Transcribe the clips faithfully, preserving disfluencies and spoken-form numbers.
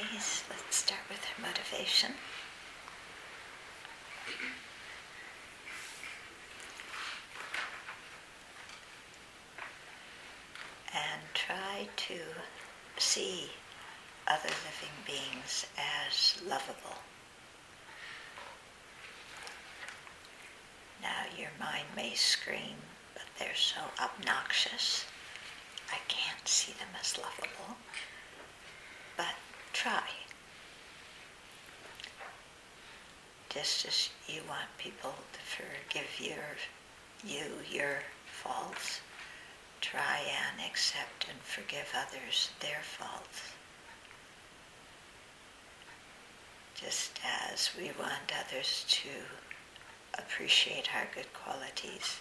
please. Let's start with our motivation. And try to see other living beings as lovable. Now your mind may scream, but they're so obnoxious, I can't see them as lovable. But try. Just as you want people to forgive your, you your faults, try and accept and forgive others their faults. Just as we want others to appreciate our good qualities,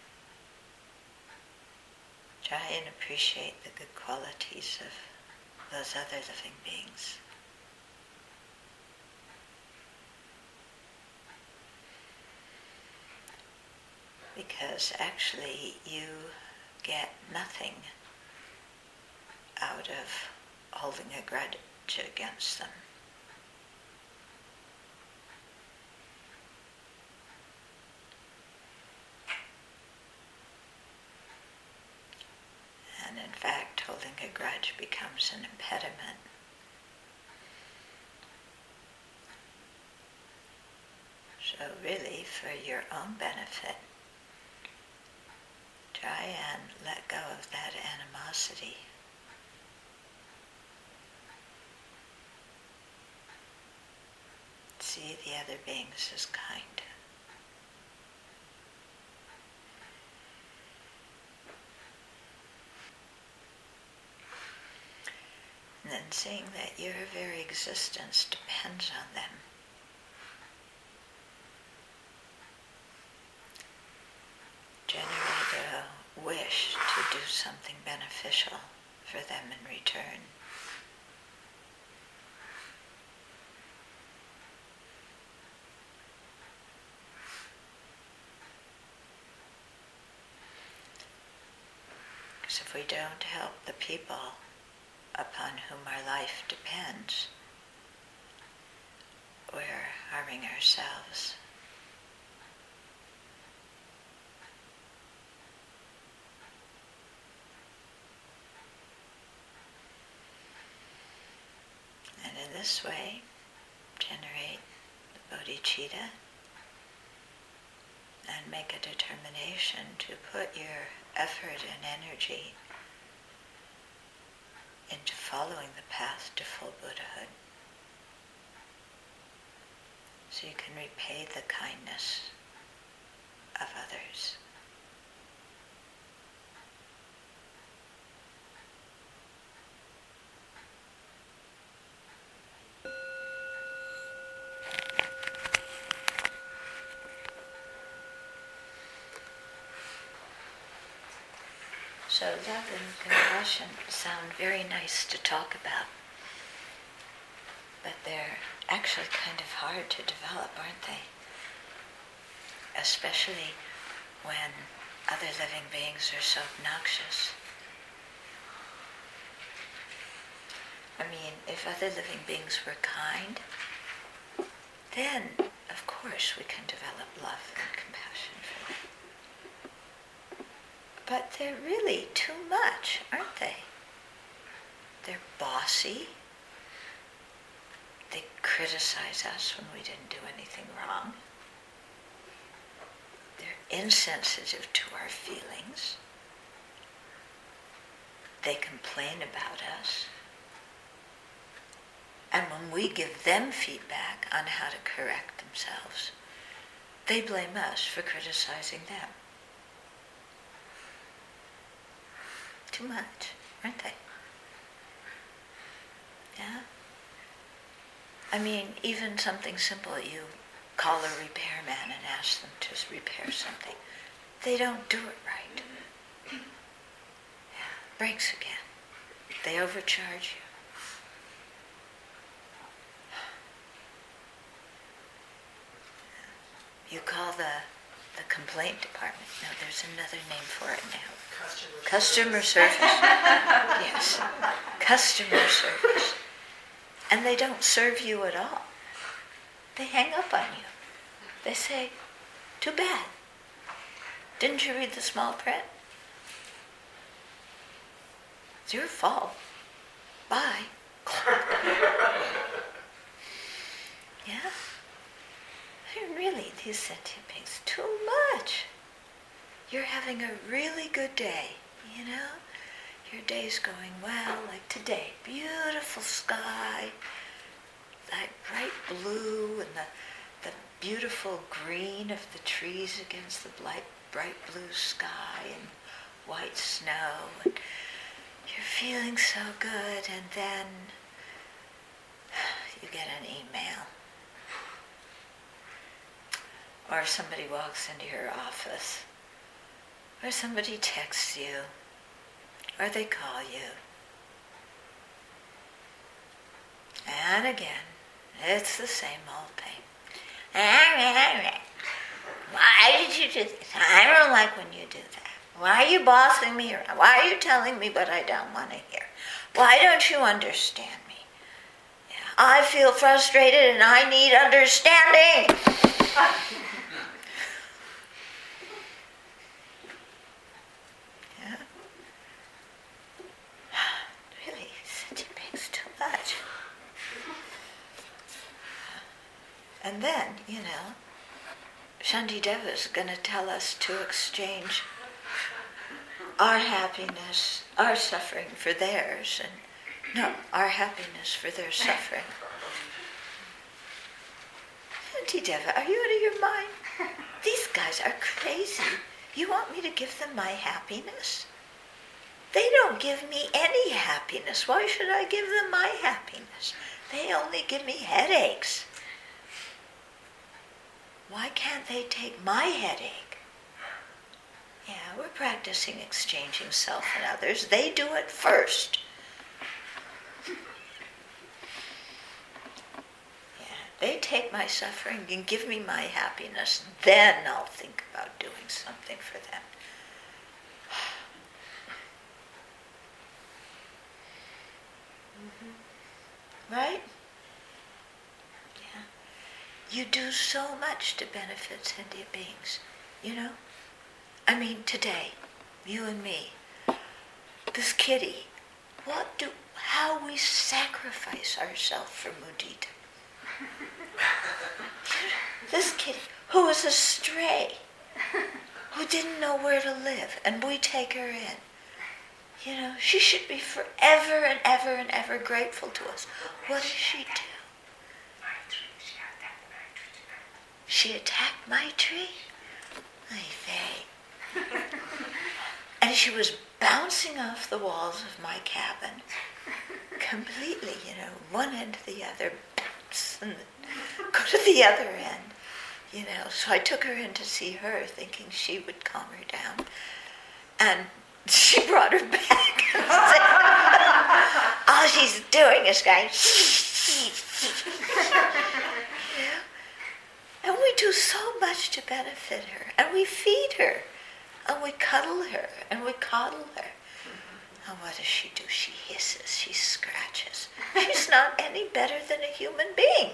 try and appreciate the good qualities of those other living beings. Because actually you get nothing out of holding a grudge against them. And in fact, holding a grudge becomes an impediment. So really, for your own benefit, try and let go of that animosity. See the other beings as kind. And then seeing that your very existence depends on them. Generate a wish to do something beneficial for them in return. Because if we don't help the people upon whom our life depends, we're harming ourselves. And in this way, generate the bodhicitta and make a determination to put your effort and energy into following the path to full Buddhahood, so you can repay the kindness of others. So love and compassion sound very nice to talk about, but they're actually kind of hard to develop, aren't they? Especially when other living beings are so obnoxious. I mean, if other living beings were kind, then, of course, we can develop love and compassion for them. But they're really too much, aren't they? They're bossy. They criticize us when we didn't do anything wrong. They're insensitive to our feelings. They complain about us. And when we give them feedback on how to correct themselves, they blame us for criticizing them. Too much, aren't they? Yeah? I mean, even something simple, you call a repairman and ask them to repair something. They don't do it right. Yeah. Breaks again. They overcharge you. You call the, the complaint department. No, there's another name for it now. Customer, Customer service. Yes. Customer service. And they don't serve you at all. They hang up on you. They say, too bad. Didn't you read the small print? It's your fault. Bye. Yeah? They're really, these sentient beings, too much. You're having a really good day, you know? Your day's going well, like today. Beautiful sky, that bright blue and the, the beautiful green of the trees against the bright, bright blue sky and white snow. And you're feeling so good, and then you get an email. Or somebody walks into your office. Or somebody texts you. Or they call you. And again, it's the same old thing. Why did you do this? I don't like when you do that. Why are you bossing me around? Why are you telling me what I don't want to hear? Why don't you understand me? Yeah, I feel frustrated and I need understanding. Yeah. Really, it makes too much. And then, you know, Shantideva is going to tell us to exchange our happiness, our suffering for theirs, and no, our happiness for their suffering. Shantideva, are you out of your mind? These guys are crazy. You want me to give them my happiness? They don't give me any happiness. Why should I give them my happiness? They only give me headaches. Why can't they take my headache? Yeah, we're practicing exchanging self and others. They do it first. Yeah, they take my suffering and give me my happiness. Then I'll think about doing something for them. Mm-hmm. Right? Yeah. You do so much to benefit sentient beings, you know? I mean, today, you and me, this kitty, what do, how we sacrifice ourselves for mudita. This kitty, who is a stray, who didn't know where to live, and we take her in. You know, she should be forever and ever and ever grateful to us. What does she do? She attacked my tree? Ay vey. And she was bouncing off the walls of my cabin, completely, you know, one end to the other, bounce, and go to the other end, you know. So I took her in to see her, thinking she would calm her down. And she brought her back. All she's doing is going, you know? And we do so much to benefit her, and we feed her. And we cuddle her, and we coddle her. And what does she do? She hisses, she scratches. She's not any better than a human being.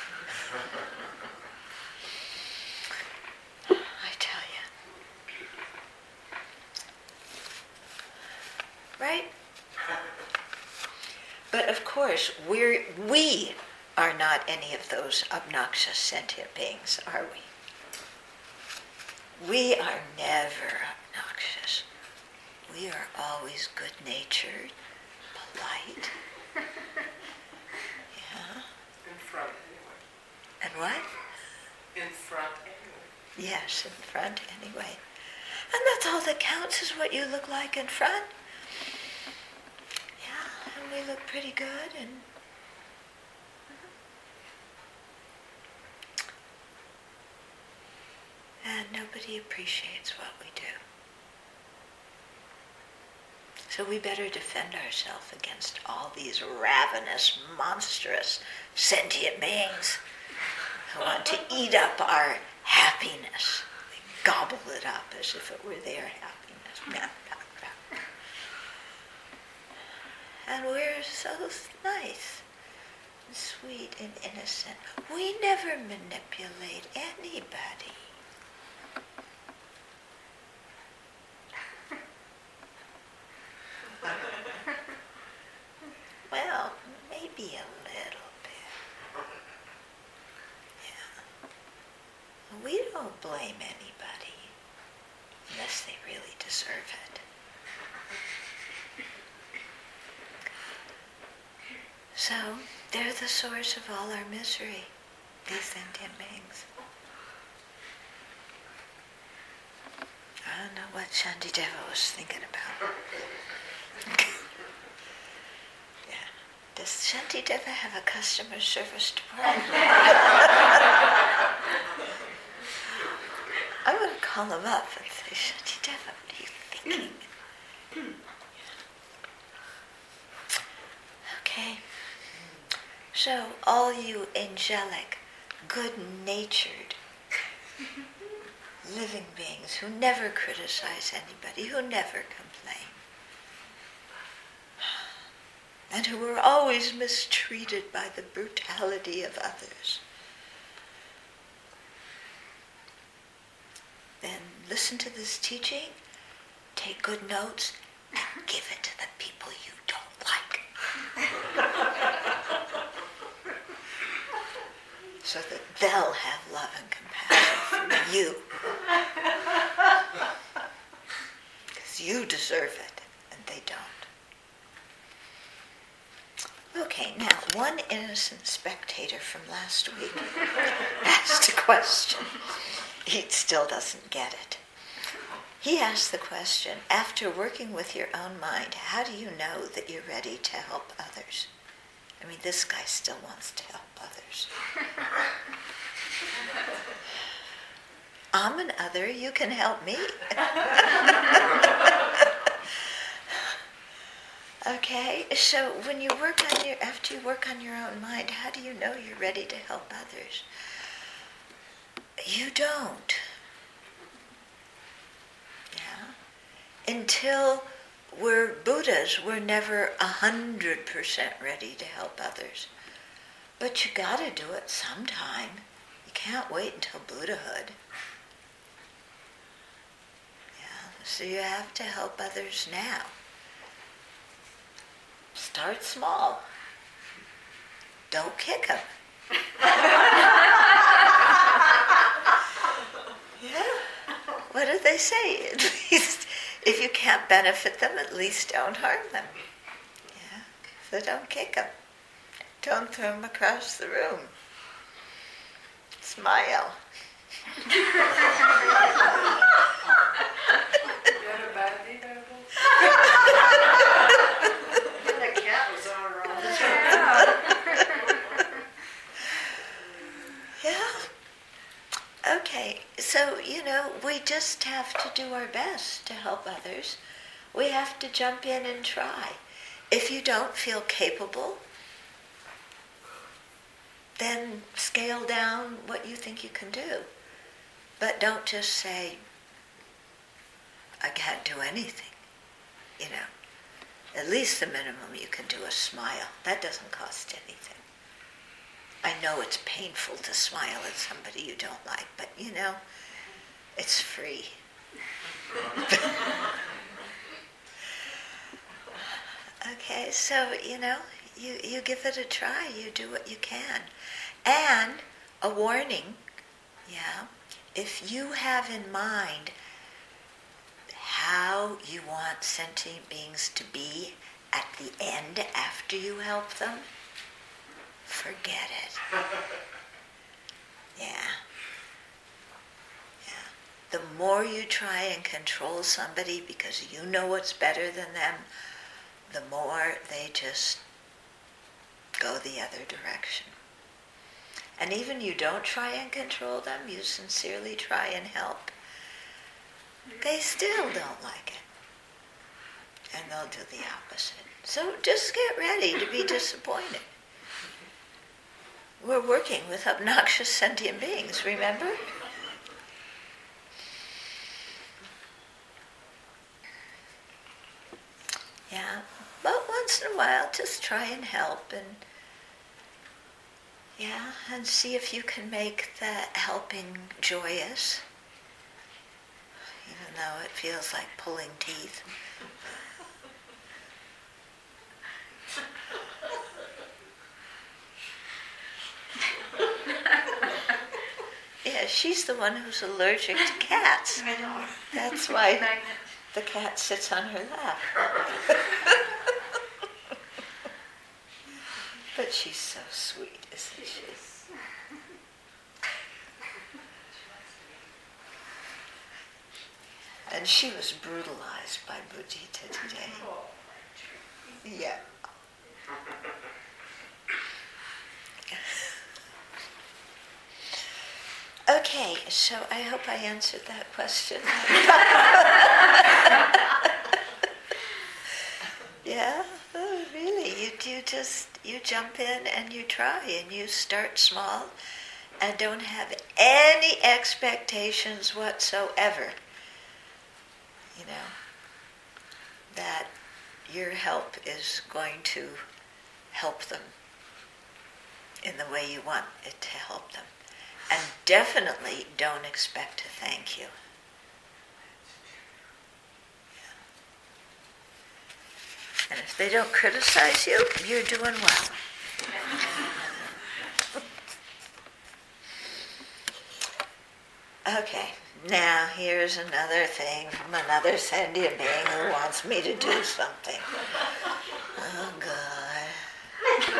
I tell you. Right? But of course, we're, we are not any of those obnoxious sentient beings, are we? We are never obnoxious. We are always good-natured, polite. Yeah. In front, anyway. And what? In front, anyway. Yes, in front, anyway. And that's all that counts, is what you look like in front. Yeah, and we look pretty good, and and nobody appreciates what we do. So we better defend ourselves against all these ravenous, monstrous, sentient beings who want to eat up our happiness. They gobble it up as if it were their happiness. And we're so nice. sweet and innocent. We never manipulate anybody. Well, maybe a little bit. Yeah. We don't blame anybody unless they really deserve it. So, they're the source of all our misery, these sentient beings. I don't know what Shantideva was thinking about. Yeah. Does Shantideva have a customer service department? I'm going to call him up and say, Shantideva, what are you thinking? Okay. So, all you angelic, good-natured, living beings who never criticize anybody, who never complain, and who are always mistreated by the brutality of others, then listen to this teaching, take good notes, and give it to the people you don't like. So that they'll have love and compassion for you. Because you deserve it, and they don't. Okay, now, one innocent spectator from last week asked a question. He still doesn't get it. He asked the question, after working with your own mind, how do you know that you're ready to help others? I mean, this guy still wants to help others. I'm an other, you can help me. Okay, so when you work on your, after you work on your own mind, how do you know you're ready to help others? You don't. Yeah. Until we're Buddhas, we're never a hundred percent ready to help others. But you gotta do it sometime. You can't wait until Buddhahood. Yeah, so you have to help others now. Start small. Don't kick them. Yeah. What do they say? At least, if you can't benefit them, at least don't harm them. Yeah. So don't kick them. Don't throw them across the room. Smile. The cat was all wrong. Yeah. Okay, so, you know, we just have to do our best to help others. We have to jump in and try. If you don't feel capable, then scale down what you think you can do. But don't just say, I can't do anything. You know, at least the minimum you can do is smile. That doesn't cost anything. I know it's painful to smile at somebody you don't like, but you know, it's free. Okay, so, you know, you, you give it a try, you do what you can. And a warning, yeah, if you have in mind how you want sentient beings to be at the end after you help them, forget it. Yeah. Yeah. The more you try and control somebody because you know what's better than them, the more they just go the other direction. And even you don't try and control them, you sincerely try and help, they still don't like it. And they'll do the opposite. So just get ready to be disappointed. We're working with obnoxious sentient beings, remember? Yeah, but once in a while, just try and help, and Yeah, and see if you can make the helping joyous, even though it feels like pulling teeth. Yeah, she's the one who's allergic to cats. I know. That's why the cat sits on her lap. But she's so sweet, isn't she? And she was brutalized by Mudita today. Yeah. Okay, so I hope I answered that question. Yeah, oh, really. You you just you jump in and you try and you start small and don't have any expectations whatsoever. You know, that your help is going to help them in the way you want it to help them. And definitely don't expect to thank you. And if they don't criticize you, you're doing well. Okay, now here's another thing from another sentient being who wants me to do something. Oh, God.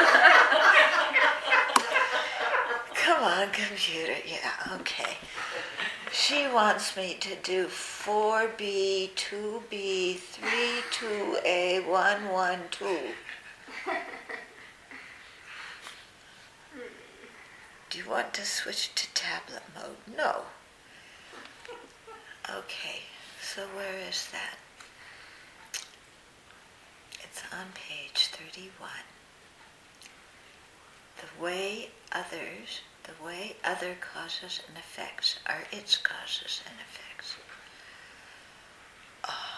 Come on, computer. Yeah, okay. She wants me to do four B, two B, three two A, one one two. Do you want to switch to tablet mode? No. Okay, so where is that? It's on page thirty-one. The way others, the way other causes and effects are its causes and effects. Oh.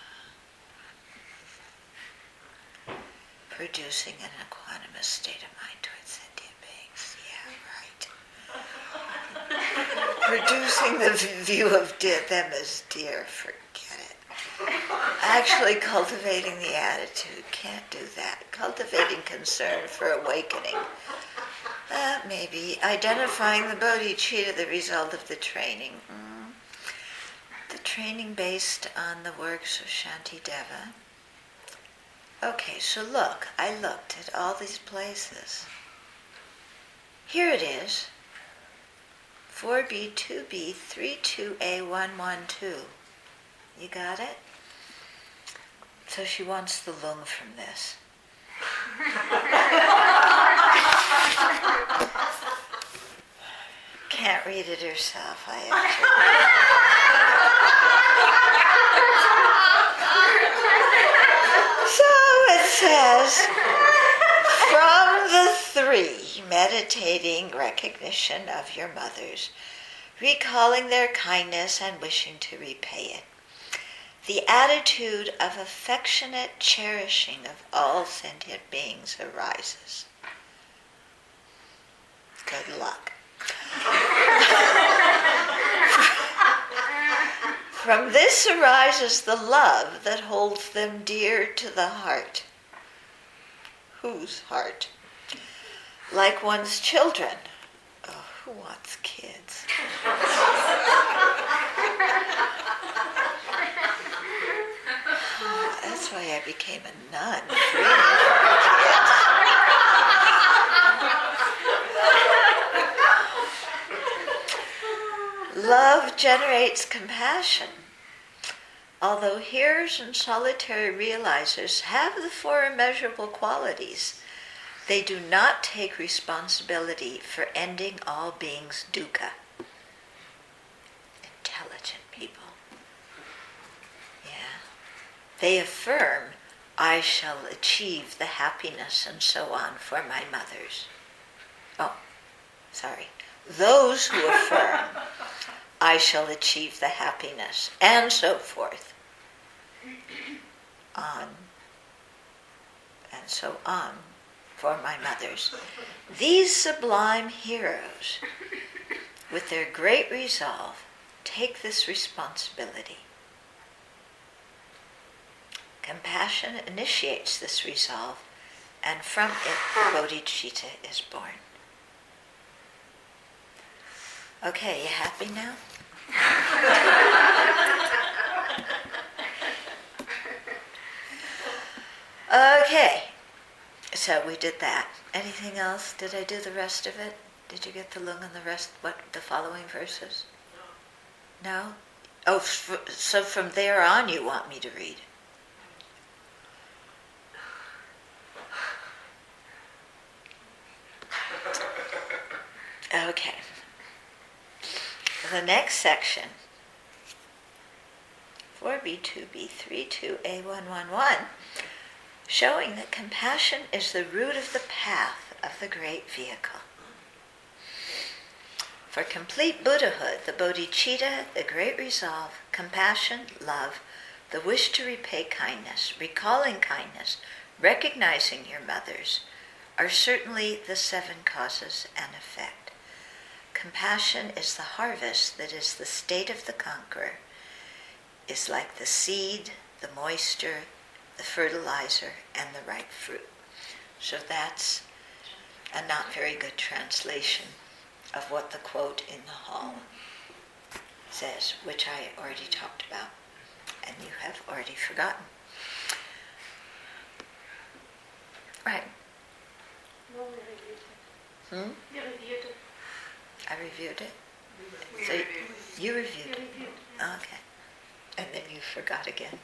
Producing an equanimous state of mind towards sentient beings. Yeah, right. Producing the view of de- them as dear. Forget it. Actually cultivating the attitude. Can't do that. Cultivating concern for awakening. Uh, maybe. Identifying the bodhicitta, the result of the training. Mm. The training based on the works of Shantideva. Okay, so look, I looked at all these places. Here it is. four B, two B, three two A, one one two. You got it? So she wants the lung from this. Can't read it herself, I actually. So it says, from the three, meditating recognition of your mothers, recalling their kindness and wishing to repay it. The attitude of affectionate cherishing of all sentient beings arises. Good luck. From this arises the love that holds them dear to the heart. Whose heart? Like one's children. Oh, who wants kids? Oh, that's why I became a nun. Really. Love generates compassion. Although hearers and solitary realizers have the four immeasurable qualities, they do not take responsibility for ending all beings' dukkha. Intelligent people. Yeah. They affirm, I shall achieve the happiness and so on for my mothers. Oh, sorry. Those who affirm, I shall achieve the happiness and so forth. On and so on for my mothers. These sublime heroes, with their great resolve, take this responsibility. Compassion initiates this resolve, and from it the bodhicitta is born. Okay, you happy now? Okay, so we did that. Anything else? Did I do the rest of it? Did you get the lung and the rest, what, the following verses? No? Oh, f- so from there on you want me to read? Okay. The next section, four B two B three two A one one one, showing that compassion is the root of the path of the great vehicle. For complete Buddhahood, the bodhicitta, the great resolve, compassion, love, the wish to repay kindness, recalling kindness, recognizing your mothers, are certainly the seven causes and effect. Compassion is the harvest that is the state of the conqueror, is like the seed, the moisture, the fertilizer, and the ripe fruit. So that's a not very good translation of what the quote in the hall says, which I already talked about, and you have already forgotten. Right. No, we reviewed it. Hmm? You reviewed it. I reviewed it? We So reviewed. you reviewed You it? reviewed it. Okay. And then you forgot again.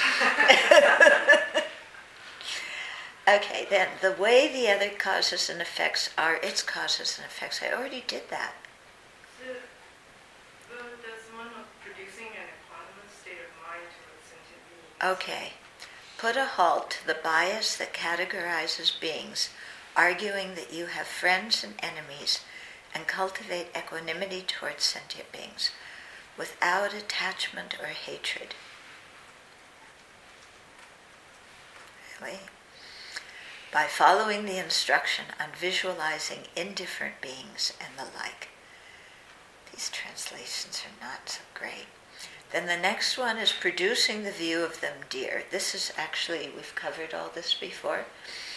Okay, then the way the other causes and effects are its causes and effects. I already did that. So, uh, there's one of producing an equanimous state of mind towards sentient beings. Okay. Put a halt to the bias that categorizes beings, arguing that you have friends and enemies, and cultivate equanimity towards sentient beings without attachment or hatred. Really? By following the instruction on visualizing indifferent beings and the like. These translations are not so great. Then the next one is producing the view of them dear. This is actually, we've covered all this before.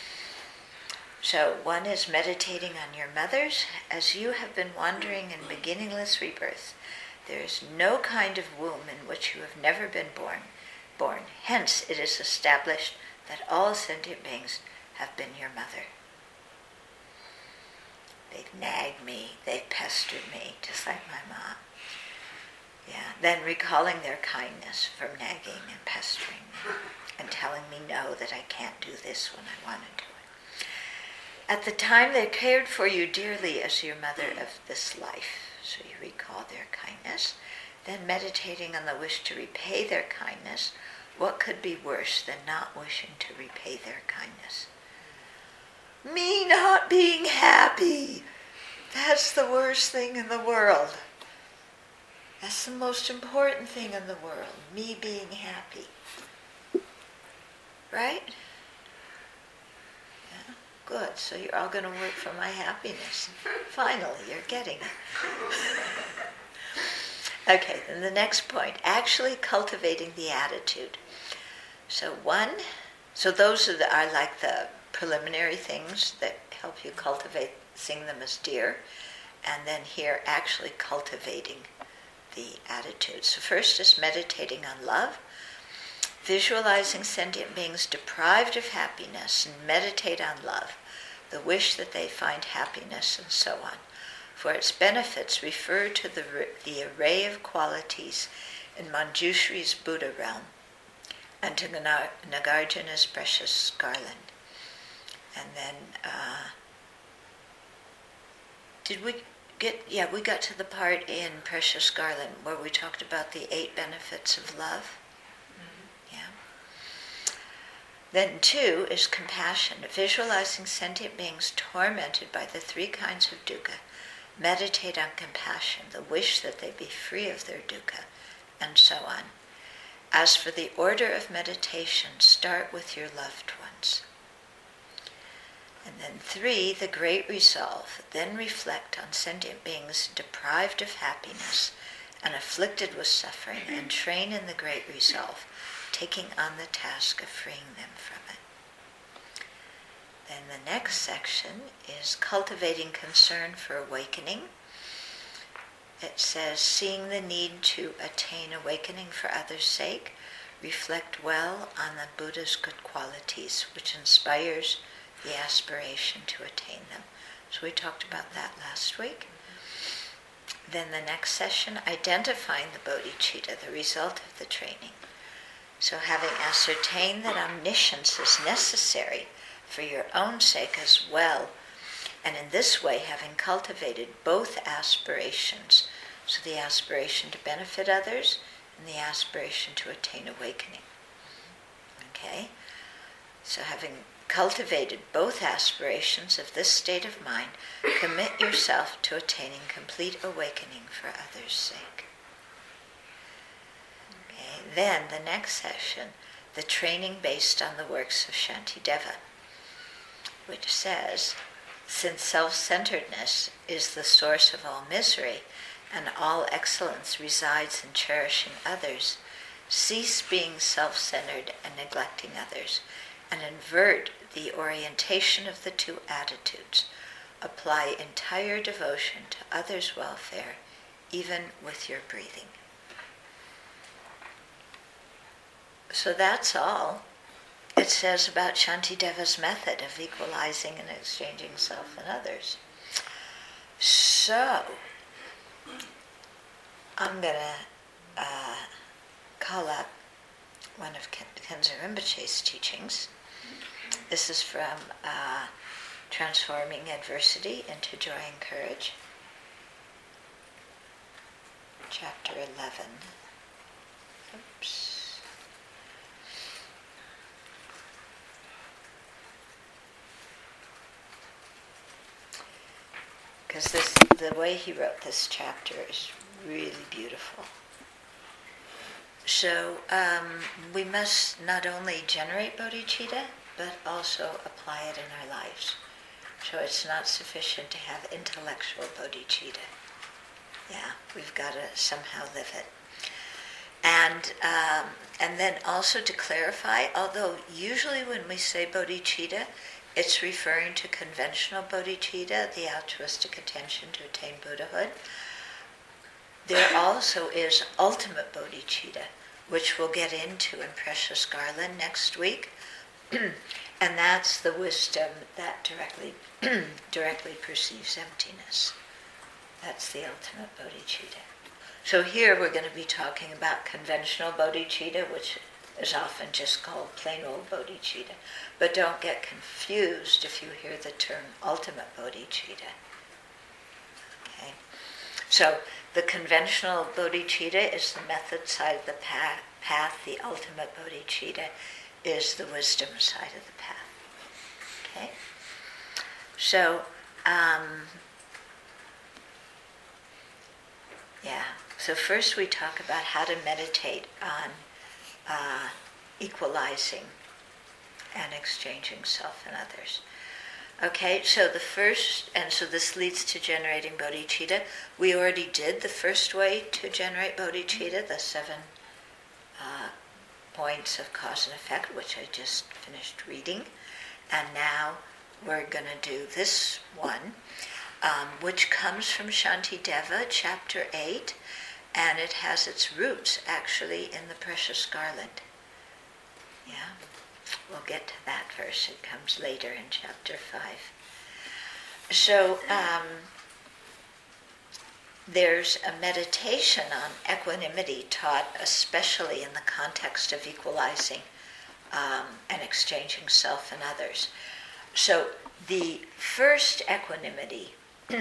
So one is meditating on your mothers. As you have been wandering in beginningless rebirth, there is no kind of womb in which you have never been born. Born. Hence, it is established that all sentient beings have been your mother. They've nagged me, they've pestered me, just like my mom. Yeah. Then recalling their kindness from nagging and pestering me and telling me no, that I can't do this when I want to do it. At the time they cared for you dearly as your mother of this life. So you recall their kindness. Then meditating on the wish to repay their kindness. What could be worse than not wishing to repay their kindness? Me not being happy. That's the worst thing in the world. That's the most important thing in the world. Me being happy. Right? Yeah. Good. So you're all going to work for my happiness. Finally, you're getting it. Okay, then the next point. Actually cultivating the attitude. So one, so those are, the, are like the preliminary things that help you cultivate, seeing them as dear, and then here actually cultivating the attitude. So first is meditating on love, visualizing sentient beings deprived of happiness, and meditate on love, the wish that they find happiness, and so on. For its benefits refer to the, the array of qualities in Manjushri's Buddha realm, and to Nagarjuna's precious garland. And then, uh, did we get, yeah, we got to the part in Precious Garland where we talked about the eight benefits of love. Mm-hmm. Yeah. Then two is compassion, visualizing sentient beings tormented by the three kinds of dukkha. Meditate on compassion, the wish that they be free of their dukkha, and so on. As for the order of meditation, start with your loved ones. And then three, the great resolve. Then reflect on sentient beings deprived of happiness and afflicted with suffering, and train in the great resolve, taking on the task of freeing them from it. Then the next section is cultivating concern for awakening. It says, seeing the need to attain awakening for others' sake, reflect well on the Buddha's good qualities, which inspires the aspiration to attain them. So we talked about that last week. Then the next session, identifying the bodhicitta, the result of the training. So having ascertained that omniscience is necessary for your own sake as well, and in this way having cultivated both aspirations, so the aspiration to benefit others and the aspiration to attain awakening. Okay? So having cultivated both aspirations of this state of mind, commit yourself to attaining complete awakening for others' sake. Okay? Then the next session, the training based on the works of Shantideva, which says, since self-centeredness is the source of all misery, and all excellence resides in cherishing others, cease being self-centered and neglecting others, and invert the orientation of the two attitudes. Apply entire devotion to others' welfare, even with your breathing. So that's all it says about Shantideva's method of equalizing and exchanging self and others. So, I'm going to uh, call up one of Khenzo Rinpoche's teachings. This is from uh, Transforming Adversity into Joy and Courage, chapter eleven. Oops. Because this, the way he wrote this chapter is really beautiful. So um, we must not only generate bodhicitta, but also apply it in our lives. So it's not sufficient to have intellectual bodhicitta. Yeah, we've got to somehow live it. And um, and then also to clarify, although usually when we say bodhicitta, it's referring to conventional bodhicitta, the altruistic attention to attain Buddhahood. There also is ultimate bodhicitta, which we'll get into in Precious Garland next week. And that's the wisdom that directly directly perceives emptiness. That's the ultimate bodhicitta. So here we're going to be talking about conventional bodhicitta, which is often just called plain old bodhicitta. But don't get confused if you hear the term ultimate bodhicitta. Okay? So the conventional bodhicitta is the method side of the path. path. The ultimate bodhicitta is the wisdom side of the path. Okay? So, um, yeah. So first we talk about how to meditate on uh, equalizing and exchanging self and others. Okay, so the first, and so this leads to generating bodhicitta. We already did the first way to generate bodhicitta, the seven uh, points of cause and effect, which I just finished reading. And now we're going to do this one, um, which comes from Shantideva, chapter eight, and it has its roots actually in the Precious Garland. Yeah. We'll get to that verse. It comes later in chapter five. So um, there's a meditation on equanimity taught especially in the context of equalizing um, and exchanging self and others. So the first equanimity uh,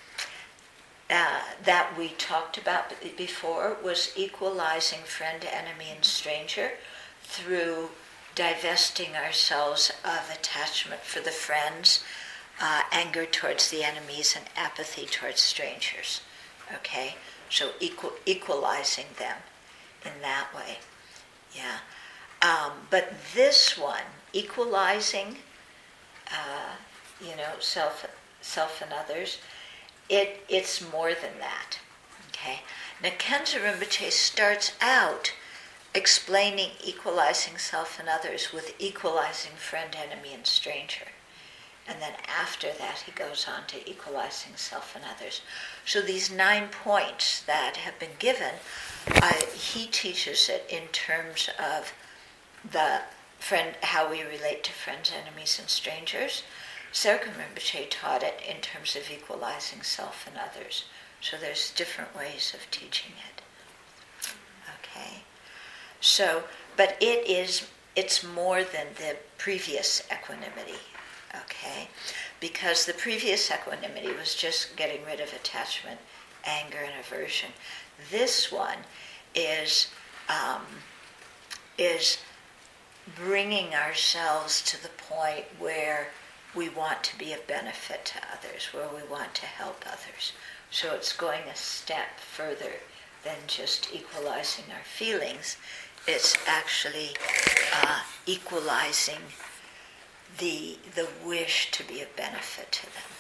that we talked about before was equalizing friend, enemy, and stranger through divesting ourselves of attachment for the friends, uh, anger towards the enemies, and apathy towards strangers. Okay? So equal, equalizing them in that way. Yeah. Um, but this one, equalizing uh, you know, self, self and others. It it's more than that. Okay. Now Khenzo Rinpoche starts out explaining equalizing self and others with equalizing friend, enemy, and stranger. And then after that, he goes on to equalizing self and others. So these nine points that have been given, uh, he teaches it in terms of the friend, how we relate to friends, enemies, and strangers. Sergei Rinpoche taught it in terms of equalizing self and others. So there's different ways of teaching it. Okay. So, but it is, it's more than the previous equanimity. Okay, because the previous equanimity was just getting rid of attachment, anger, and aversion. This one is um, is bringing ourselves to the point where we want to be of benefit to others, where we want to help others. So it's going a step further than just equalizing our feelings. It's actually uh, equalizing the the wish to be of benefit to them.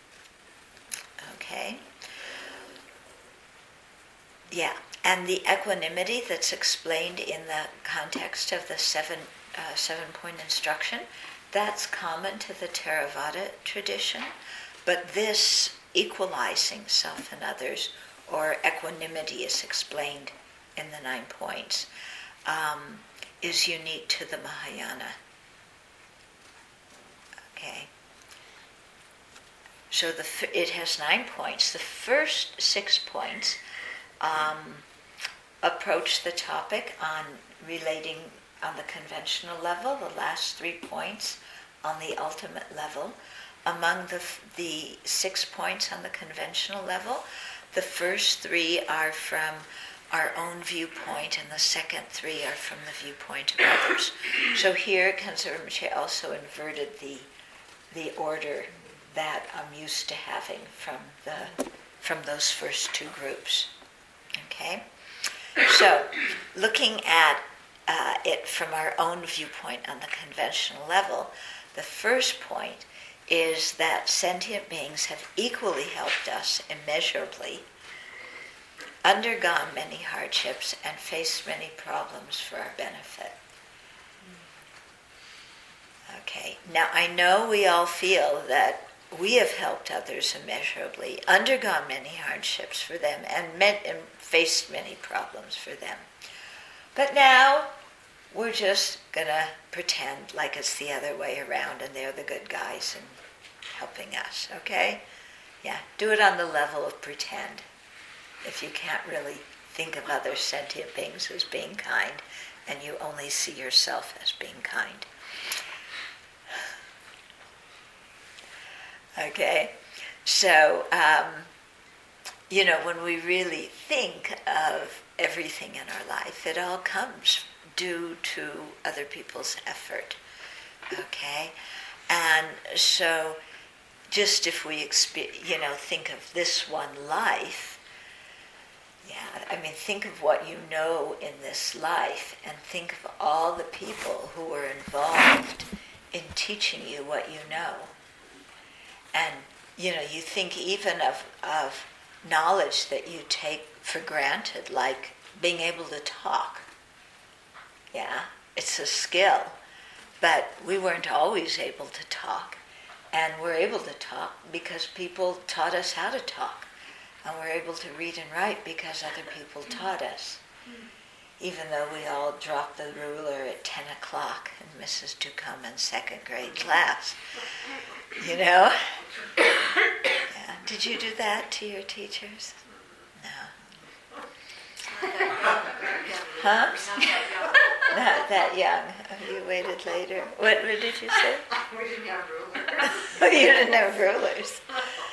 Okay? Yeah, and the equanimity that's explained in the context of the seven uh, seven-point instruction, that's common to the Theravada tradition, but this equalizing self and others, or equanimity is explained in the nine points, um, is unique to the Mahayana. Okay. So the it has nine points. The first six points um, approach the topic on relating on the conventional level. The last three points on the ultimate level. Among the the six points on the conventional level, the first three are from our own viewpoint, and the second three are from the viewpoint of others. So here, Khenzo Rinpoche also inverted the the order that I'm used to having from the from those first two groups. Okay? So, looking at uh, it from our own viewpoint on the conventional level, the first point is that sentient beings have equally helped us immeasurably, undergone many hardships, and faced many problems for our benefit. Okay, now I know we all feel that we have helped others immeasurably, undergone many hardships for them, and, met, and faced many problems for them. But now we're just going to pretend like it's the other way around and they're the good guys and helping us, okay? Yeah, do it on the level of pretend. If you can't really think of other sentient beings as being kind and you only see yourself as being kind. Okay, so, um, you know, when we really think of everything in our life, it all comes due to other people's effort, okay? And so, just if we, expe- you know, think of this one life, yeah, I mean, think of what you know in this life, and think of all the people who were involved in teaching you what you know. And, you know, you think even of, of knowledge that you take for granted, like being able to talk. Yeah, it's a skill. But we weren't always able to talk. And we're able to talk because people taught us how to talk. And we're able to read and write because other people taught us. Even though we all dropped the ruler at ten o'clock in Missus Ducommun's second grade class. You know? Yeah. Did you do that to your teachers? No. Huh? Not that young. Oh, you waited later. What, what did you say? We didn't have rulers. Oh, you didn't have rulers.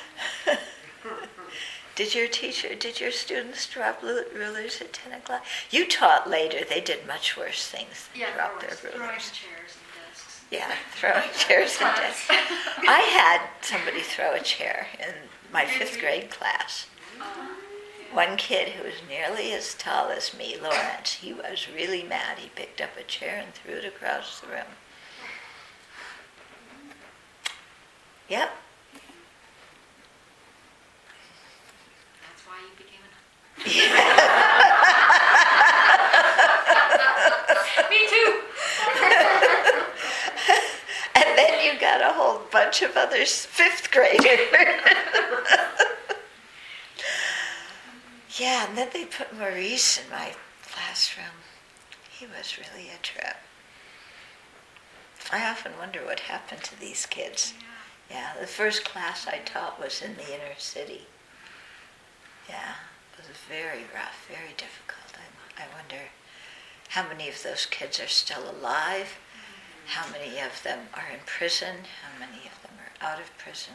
Did your teacher, did your students drop rulers at ten o'clock? You taught later. They did much worse things than Yeah, drop there their was rulers. throwing chairs and desks. Yeah, throwing chairs and desks. I had somebody throw a chair in my fifth grade class. One kid who was nearly as tall as me, Lawrence, he was really mad. He picked up a chair and threw it across the room. Yep. That's why you became a nun. Me too. And then you got a whole bunch of other fifth graders. Yeah, and then they put Maurice in my classroom. He was really a trip. I often wonder what happened to these kids. Yeah, the first class I taught was in the inner city. Yeah, it was very rough, very difficult. I, I wonder how many of those kids are still alive, how many of them are in prison, how many of them are out of prison.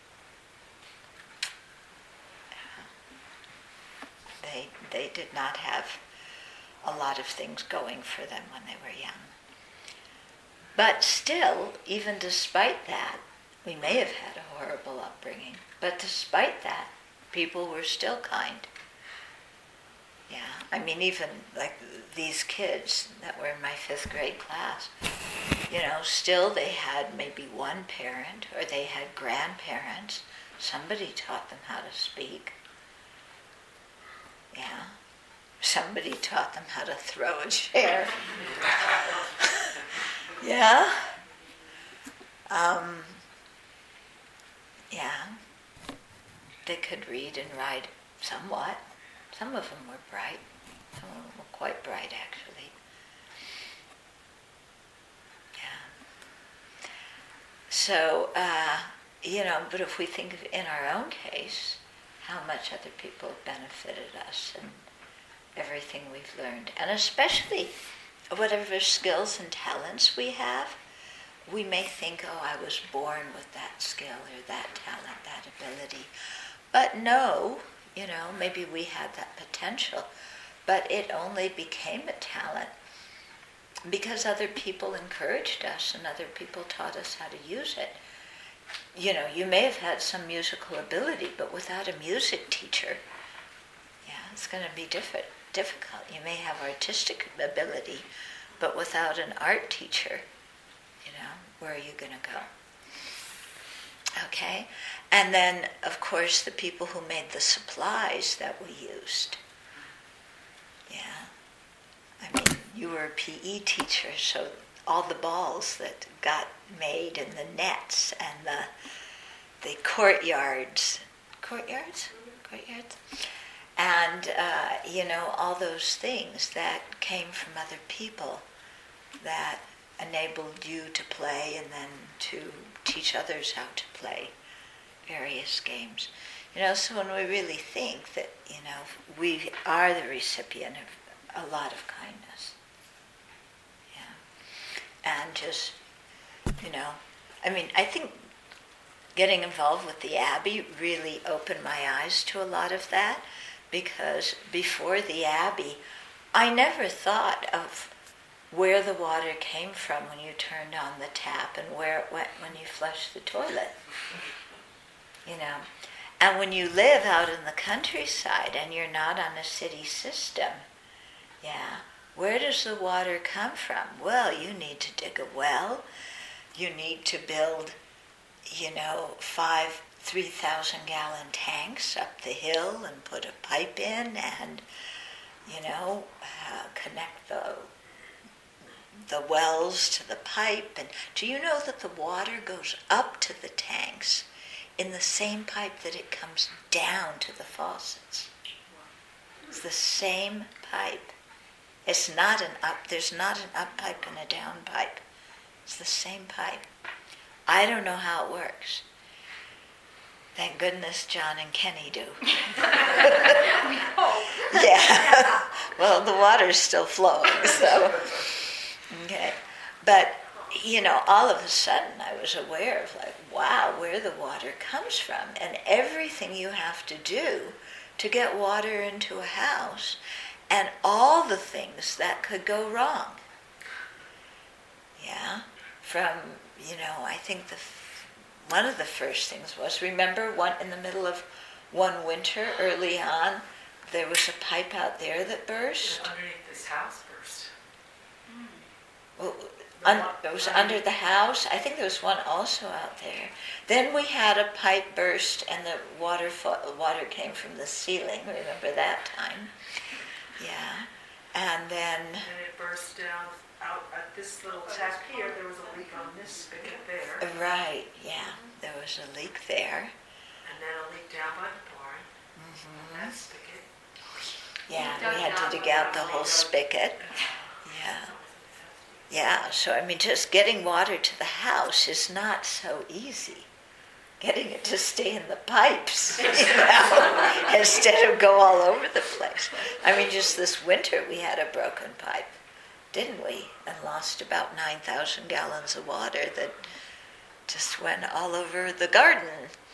Yeah. They, they did not have a lot of things going for them when they were young. But still, even despite that, we may have had a horrible upbringing, but despite that, people were still kind. Yeah, I mean, even like these kids that were in my fifth grade class, you know, still they had maybe one parent or they had grandparents. Somebody taught them how to speak. Yeah. Somebody taught them how to throw a chair. Yeah. Um, yeah. They could read and write somewhat. Some of them were bright. Some of them were quite bright, actually. Yeah. So, uh, you know, but if we think of in our own case, how much other people have benefited us and everything we've learned, and especially whatever skills and talents we have, we may think, oh, I was born with that skill or that talent, that ability. But no, you know, maybe we had that potential, but it only became a talent because other people encouraged us and other people taught us how to use it. You know, you may have had some musical ability, but without a music teacher, yeah, it's going to be different. difficult. You may have artistic ability, but without an art teacher, you know, where are you going to go? Okay? And then, of course, the people who made the supplies that we used. Yeah. I mean, you were a P E teacher, so all the balls that got made and the nets and the the courtyards. Courtyards? Courtyards? And, uh, you know, all those things that came from other people that enabled you to play and then to teach others how to play various games. You know, so when we really think that, you know, we are the recipient of a lot of kindness. Yeah. And just, you know, I mean, I think getting involved with the Abbey really opened my eyes to a lot of that. Because before the Abbey, I never thought of where the water came from when you turned on the tap and where it went when you flushed the toilet. You know, and when you live out in the countryside and you're not on a city system, yeah, where does the water come from? Well, you need to dig a well. You need to build, you know, five three thousand gallon tanks up the hill and put a pipe in and, you know, uh, connect the the wells to the pipe. And do you know that the water goes up to the tanks in the same pipe that it comes down to the faucets? It's the same pipe. It's not an up, there's not an up pipe and a down pipe. It's the same pipe. I don't know how it works. Thank goodness John and Kenny do. Yeah. Well, the water's still flowing, so. Okay. But, you know, all of a sudden I was aware of like, wow, where the water comes from. And everything you have to do to get water into a house and all the things that could go wrong. Yeah. From, you know, I think the one of the first things was, remember one in the middle of one winter early on, there was a pipe out there that burst? Underneath this house burst. Well, Un- it was under the house. I think there was one also out there. Then we had a pipe burst and the water fo- water came from the ceiling. Remember that time? Yeah. And then... And it burst down out at this little tap here. There was a leak on this spigot there. Right, yeah. There was a leak there. And then a leak down by the barn. Mm-hmm. That spigot. Yeah, Dug we had down to dig the out the bottom. whole spigot. Yeah. Yeah, so I mean, just getting water to the house is not so easy. Getting it to stay in the pipes, you know, instead of go all over the place. I mean, just this winter we had a broken pipe, didn't we? And lost about nine thousand gallons of water that just went all over the garden.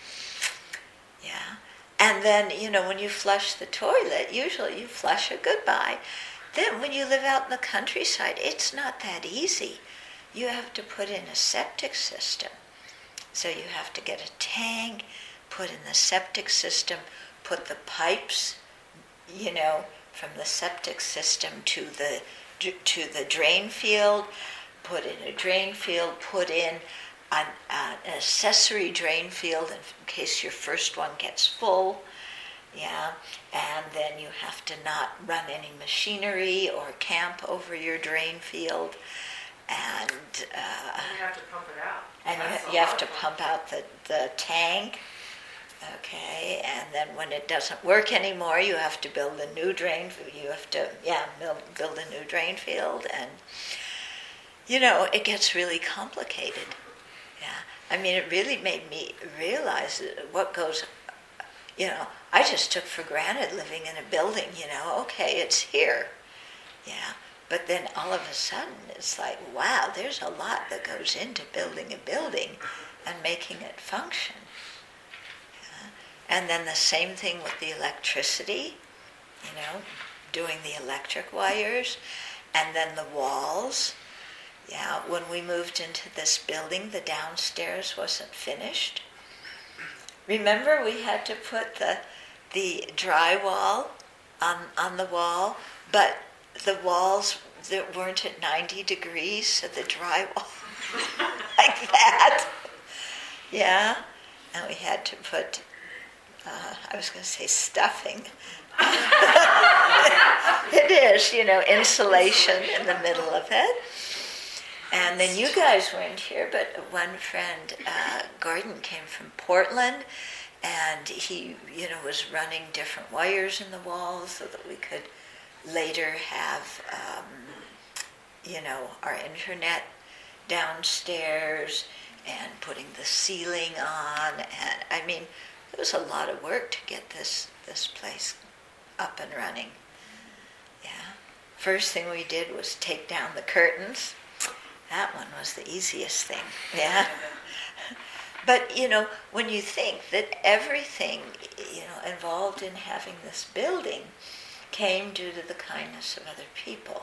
Yeah. And then, you know, when you flush the toilet, usually you flush it goodbye. Then when you live out in the countryside, it's not that easy. You have to put in a septic system. So you have to get a tank, put in the septic system, put the pipes, you know, from the septic system to the to the drain field, put in a drain field, put in an, an accessory drain field in case your first one gets full. Yeah, and then you have to not run any machinery or camp over your drain field, and uh, And you have to pump it out. and That's you, a you have lot to of pump out the, the tank, okay, and then when it doesn't work anymore, you have to build a new drain, you have to, yeah, build, build a new drain field, and, you know, it gets really complicated, yeah. I mean, it really made me realize what goes, you know, I just took for granted living in a building, you know, okay, it's here, yeah. But then all of a sudden, it's like, wow, there's a lot that goes into building a building and making it function. Yeah. And then the same thing with the electricity, you know, doing the electric wires, and then the walls. Yeah, when we moved into this building, the downstairs wasn't finished. Remember, we had to put the the drywall on on the wall, but the walls that weren't at ninety degrees, so the drywall like that. Yeah, and we had to put, uh, I was going to say stuffing. It is, you know, insulation in the middle of it. And then you guys weren't here, but one friend, uh, Gordon, came from Portland, and he, you know, was running different wires in the walls so that we could later have, um, you know, our internet downstairs and putting the ceiling on. And I mean, it was a lot of work to get this, this place up and running. Yeah. First thing we did was take down the curtains. That one was the easiest thing. Yeah. But, you know, when you think that everything, you know, involved in having this building came due to the kindness of other people.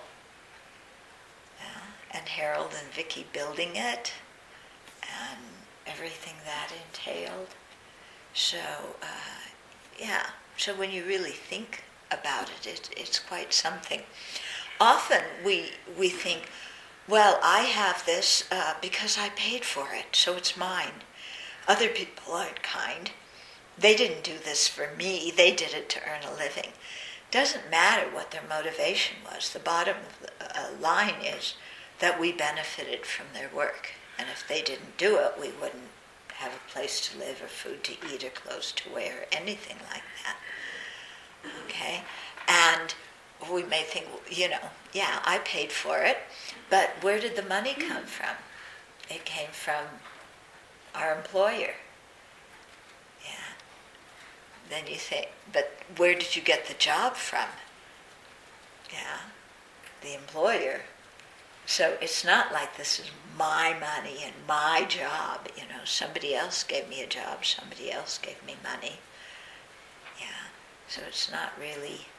Yeah. And Harold and Vicki building it, and everything that entailed. So, uh, yeah, so when you really think about it, it, it's quite something. Often we we think, well, I have this uh, because I paid for it, so it's mine. Other people aren't kind. They didn't do this for me. They did it to earn a living. Doesn't matter what their motivation was. The bottom of the uh, line is that we benefited from their work. And if they didn't do it, we wouldn't have a place to live or food to eat or clothes to wear or anything like that. Okay? And we may think, you know, yeah, I paid for it, but where did the money come from? It came from our employer. Yeah. Then you think, but where did you get the job from? Yeah, the employer. So it's not like this is my money and my job. You know, somebody else gave me a job, somebody else gave me money. Yeah, so it's not really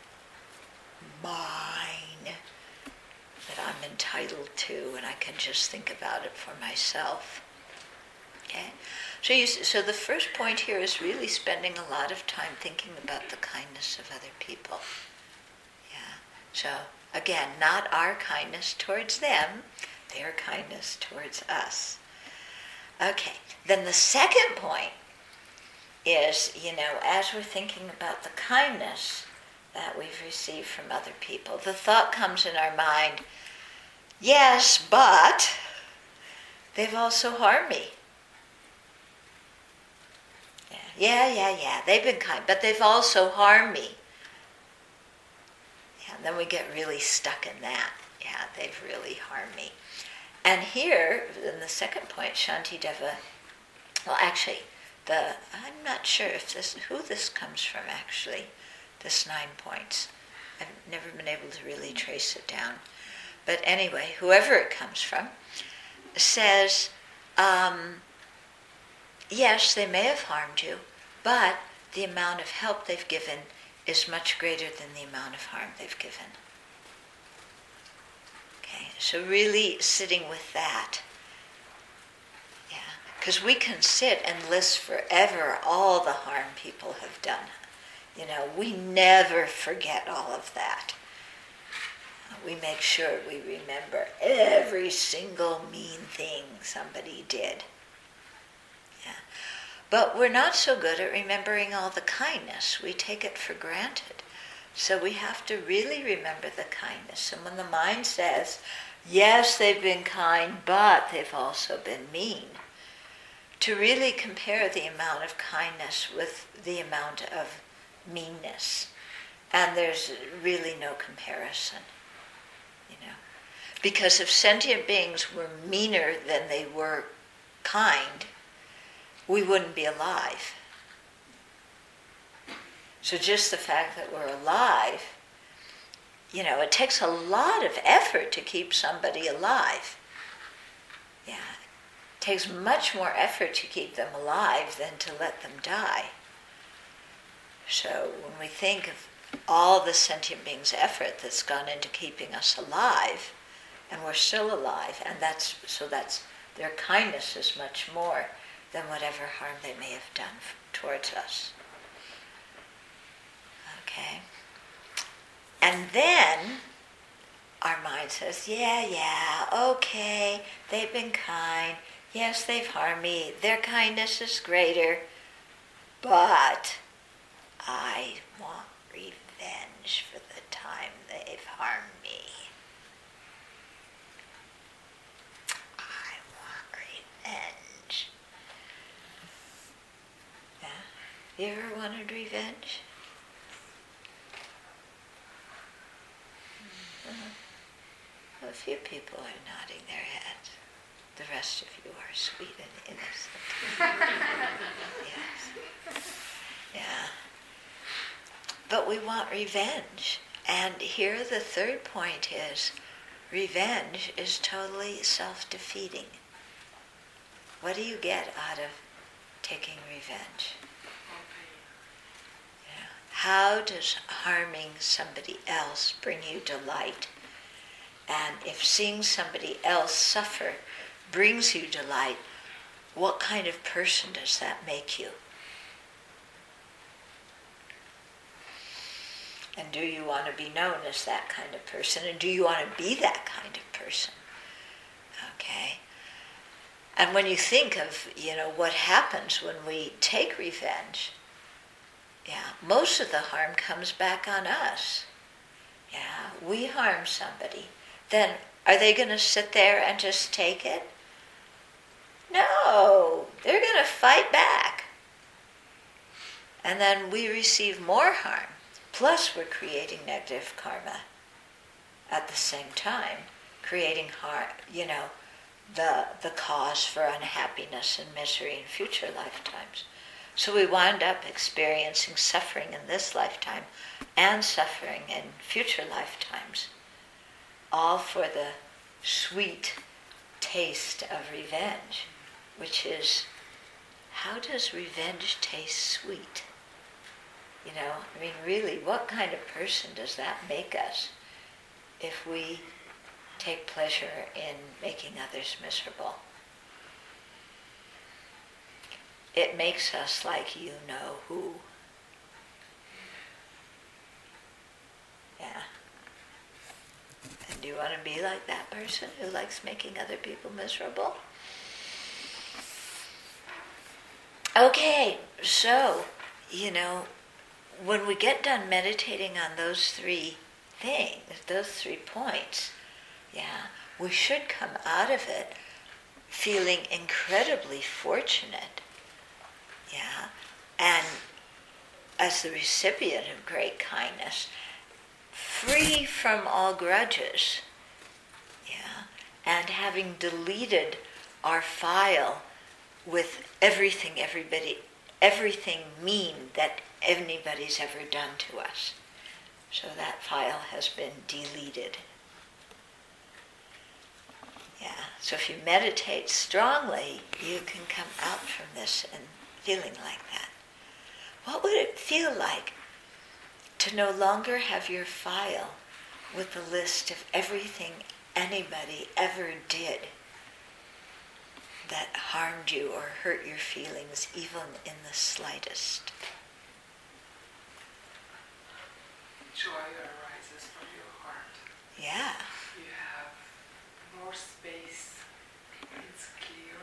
mine that I'm entitled to, and I can just think about it for myself. Okay, so you, so the first point here is really spending a lot of time thinking about the kindness of other people. Yeah, so again, not our kindness towards them, their kindness towards us. Okay, then the second point is, you know, as we're thinking about the kindness that we've received from other people, the thought comes in our mind, yes, but they've also harmed me. Yeah, yeah, yeah, yeah, they've been kind, but they've also harmed me. Yeah, and then we get really stuck in that. Yeah, they've really harmed me. And here, in the second point, Shantideva, well, actually, the I'm not sure if this who this comes from, actually, this nine points. I've never been able to really trace it down. But anyway, whoever it comes from, says, um, yes, they may have harmed you, but the amount of help they've given is much greater than the amount of harm they've given. Okay, so really sitting with that. Yeah, because we can sit and list forever all the harm people have done. You know, we never forget all of that. We make sure we remember every single mean thing somebody did. Yeah. But we're not so good at remembering all the kindness. We take it for granted. So we have to really remember the kindness. And when the mind says, yes, they've been kind, but they've also been mean, to really compare the amount of kindness with the amount of meanness. And there's really no comparison. You know, because if sentient beings were meaner than they were kind, we wouldn't be alive. So just the fact that we're alive, you know, it takes a lot of effort to keep somebody alive. Yeah, it takes much more effort to keep them alive than to let them die. So when we think of all the sentient beings' effort that's gone into keeping us alive, and we're still alive, and that's so that's their kindness is much more than whatever harm they may have done f- towards us. Okay, and then our mind says, yeah, yeah, okay, they've been kind. Yes, they've harmed me. Their kindness is greater, but I want revenge for the time they've harmed me. I want revenge. Yeah? You ever wanted revenge? Mm-hmm. A few people are nodding their heads. The rest of you are sweet and innocent. Yes. Yeah. But we want revenge. And here the third point is, revenge is totally self-defeating. What do you get out of taking revenge? Yeah. How does harming somebody else bring you delight? And if seeing somebody else suffer brings you delight, what kind of person does that make you? And do you want to be known as that kind of person? And do you want to be that kind of person? Okay. And when you think of, you know, what happens when we take revenge, yeah, most of the harm comes back on us. Yeah, we harm somebody. Then are they going to sit there and just take it? No, they're going to fight back. And then we receive more harm. Plus we're creating negative karma at the same time, creating harm, you know, the the cause for unhappiness and misery in future lifetimes. So we wind up experiencing suffering in this lifetime and suffering in future lifetimes, all for the sweet taste of revenge, which is, how does revenge taste sweet? You know, I mean, really, what kind of person does that make us if we take pleasure in making others miserable? It makes us like you know who. Yeah. And Do you want to be like that person who likes making other people miserable? Okay, so, you know, when we get done meditating on those three things, those three points, yeah, we should come out of it feeling incredibly fortunate, yeah, and as the recipient of great kindness, free from all grudges, yeah, and having deleted our file with everything everybody, everything mean that anybody's ever done to us. So that file has been deleted. Yeah, so if you meditate strongly, you can come out from this and feeling like that. What would it feel like to no longer have your file with a list of everything anybody ever did that harmed you or hurt your feelings even in the slightest? Joy arises from your heart. Yeah. You have more space. It's clear,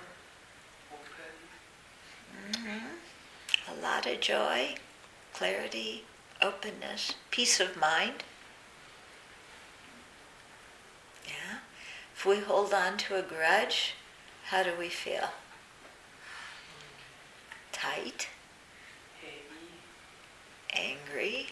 open. Mm-hmm. A lot of joy, clarity, openness, peace of mind. Yeah. If we hold on to a grudge, how do we feel? Tight, Heavy. angry,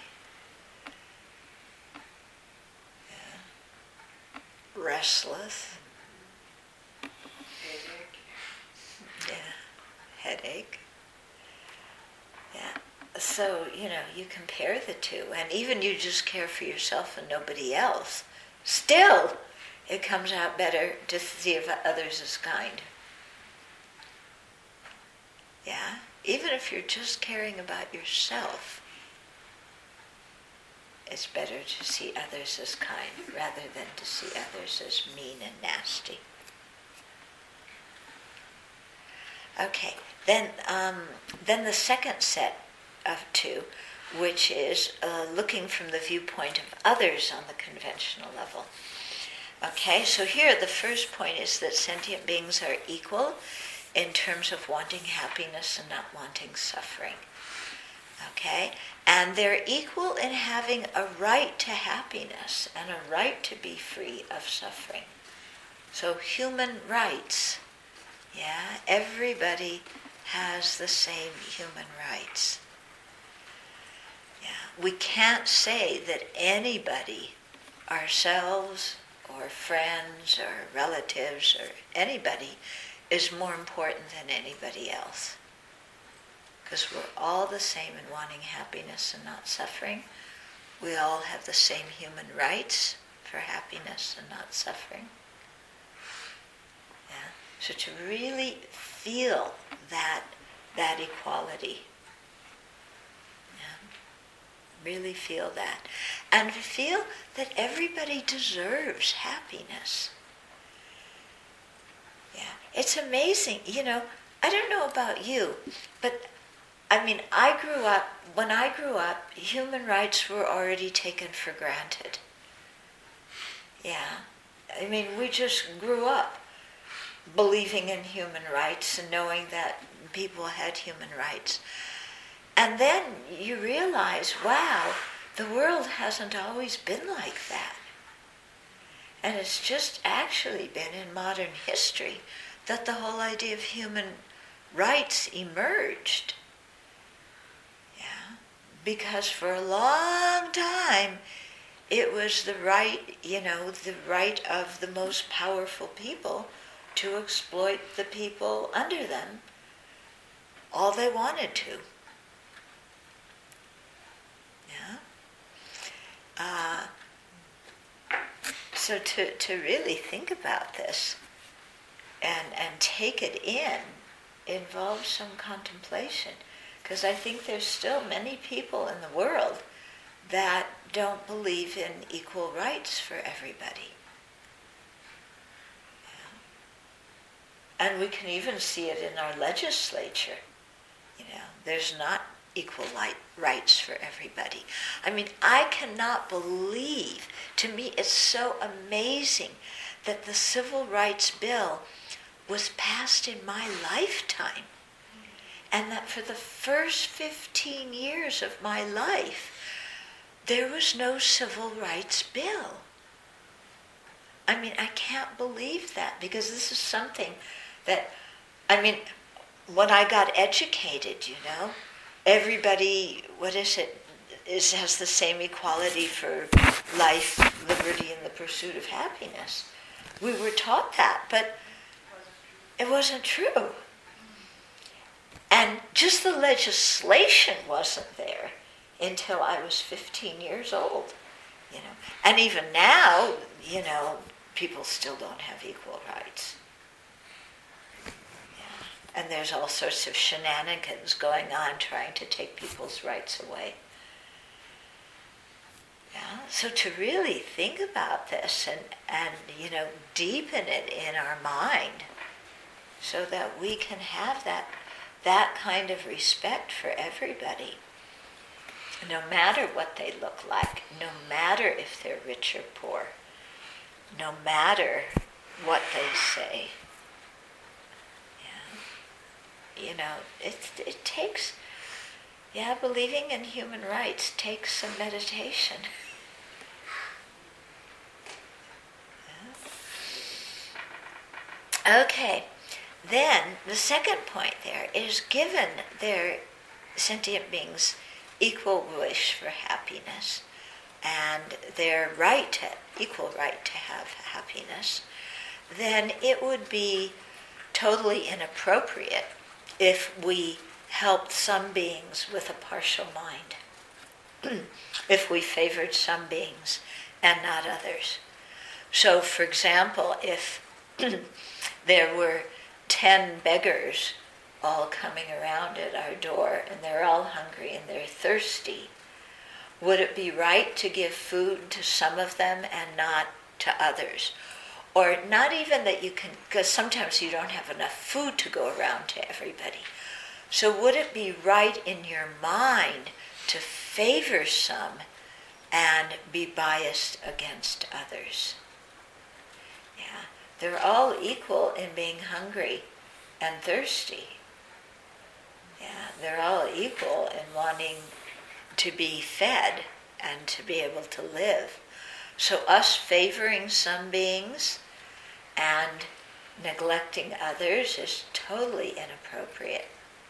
yeah. Restless, Headache. yeah, headache. Yeah. So, you know, you compare the two, and even you just care for yourself and nobody else, still it comes out better to see if others is kind. Yeah? Even if you're just caring about yourself, it's better to see others as kind rather than to see others as mean and nasty. Okay, then um, then the second set of two, which is uh, looking from the viewpoint of others on the conventional level. Okay, so here the first point is that sentient beings are equal in terms of wanting happiness and not wanting suffering. Okay, and they're equal in having a right to happiness and a right to be free of suffering. So human rights, yeah, everybody has the same human rights. Yeah, we can't say that anybody, ourselves or friends or relatives or anybody, is more important than anybody else. Because we're all the same in wanting happiness and not suffering. We all have the same human rights for happiness and not suffering. Yeah. So to really feel that that equality. Yeah. Really feel that. And feel that everybody deserves happiness. Yeah. It's amazing, you know, I don't know about you, but I mean, I grew up, when I grew up, human rights were already taken for granted. Yeah. I mean, we just grew up believing in human rights and knowing that people had human rights. And then you realize, wow, the world hasn't always been like that. And it's just actually been in modern history that the whole idea of human rights emerged. Yeah, because for a long time, it was the right, you know, the right of the most powerful people to exploit the people under them all they wanted to. Yeah. Uh, so to, to really think about this and, and take it in involves some contemplation. Because I think there's still many people in the world that don't believe in equal rights for everybody. Yeah. And we can even see it in our legislature. You know, there's not equal light, rights for everybody. I mean, I cannot believe, to me it's so amazing that the Civil Rights Bill was passed in my lifetime. And that for the first fifteen years of my life, there was no Civil Rights Bill. I mean, I can't believe that, because this is something that, I mean, when I got educated, you know, everybody, what is it, is has the same equality for life, liberty, and the pursuit of happiness. We were taught that, but it wasn't true. And just the legislation wasn't there until I was fifteen years old, you know. And even now, you know, people still don't have equal rights. Yeah. And there's all sorts of shenanigans going on trying to take people's rights away. Yeah. So to really think about this and, and, you know, deepen it in our mind so that we can have that that kind of respect for everybody, no matter what they look like, no matter if they're rich or poor, no matter what they say. Yeah. You know, it, it takes, yeah, believing in human rights takes some meditation. Yeah. Okay. Then, the second point there is, given their sentient beings equal wish for happiness and their right to, equal right to have happiness, then it would be totally inappropriate if we helped some beings with a partial mind, if we favored some beings and not others. So, for example, if there were ten beggars all coming around at our door and they're all hungry and they're thirsty, would it be right to give food to some of them and not to others? Or not even that you can, because sometimes you don't have enough food to go around to everybody. So would it be right in your mind to favor some and be biased against others? Yeah. They're all equal in being hungry and thirsty. Yeah, they're all equal in wanting to be fed and to be able to live. So us favoring some beings and neglecting others is totally inappropriate.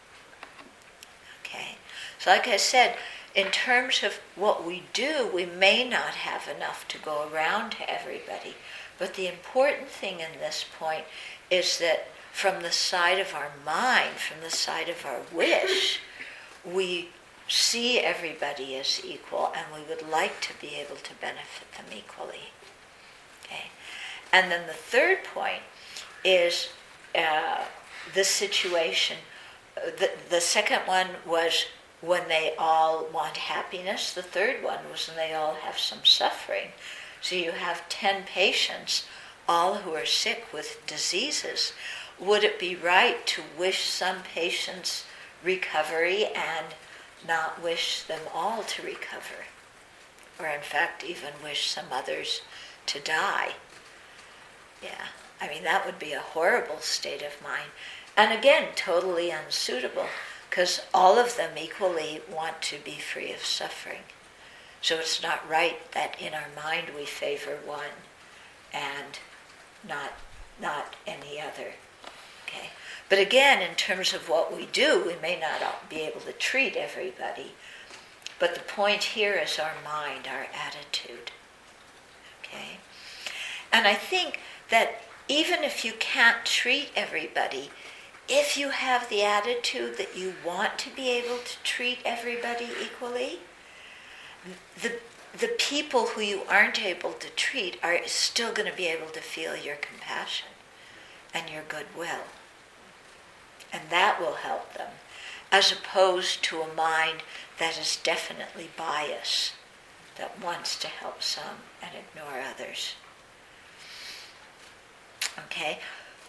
Okay, so like I said, in terms of what we do, we may not have enough to go around to everybody. But the important thing in this point is that from the side of our mind, from the side of our wish, we see everybody as equal and we would like to be able to benefit them equally. Okay? And then the third point is uh, the situation. The, the second one was when they all want happiness. The third one was when they all have some suffering. So you have ten patients, all who are sick with diseases. Would it be right to wish some patients recovery and not wish them all to recover? Or in fact, even wish some others to die? Yeah, I mean, that would be a horrible state of mind. And again, totally unsuitable, because all of them equally want to be free of suffering. So it's not right that in our mind we favor one and not not any other. Okay. But again, in terms of what we do, we may not be able to treat everybody. But the point here is our mind, our attitude. Okay. And I think that even if you can't treat everybody, if you have the attitude that you want to be able to treat everybody equally, the the people who you aren't able to treat are still going to be able to feel your compassion and your goodwill. And that will help them, as opposed to a mind that is definitely biased, that wants to help some and ignore others. Okay?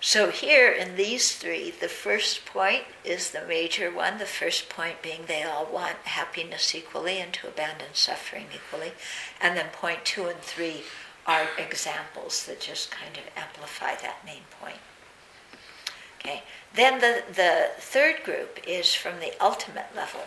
So here in these three, the first point is the major one, the first point being they all want happiness equally and to abandon suffering equally. And then point two and three are examples that just kind of amplify that main point. Okay. Then the, the third group is from the ultimate level.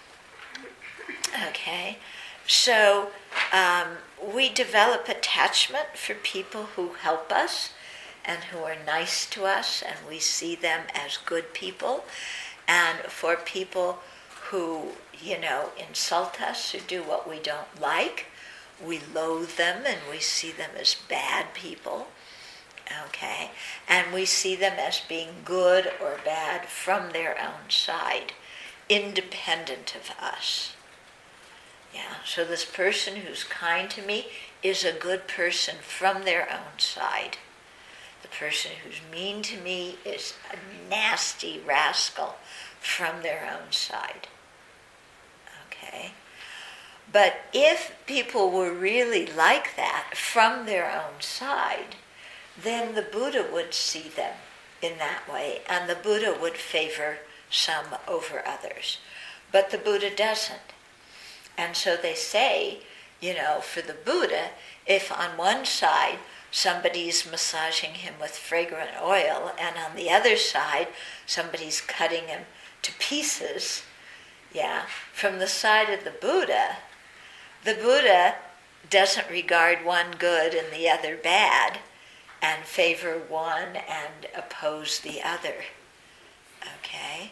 Okay. So um, we develop attachment for people who help us and who are nice to us, and we see them as good people. And for people who, you know, insult us or do what we don't like, we loathe them and we see them as bad people. Okay? And we see them as being good or bad from their own side, independent of us. Yeah, so this person who's kind to me is a good person from their own side. The person who's mean to me is a nasty rascal from their own side. Okay? But if people were really like that from their own side, then the Buddha would see them in that way, and the Buddha would favor some over others. But the Buddha doesn't. And so they say, you know, for the Buddha, if on one side somebody's massaging him with fragrant oil, and on the other side somebody's cutting him to pieces, yeah, from the side of the Buddha, the Buddha doesn't regard one good and the other bad, and favor one and oppose the other. Okay?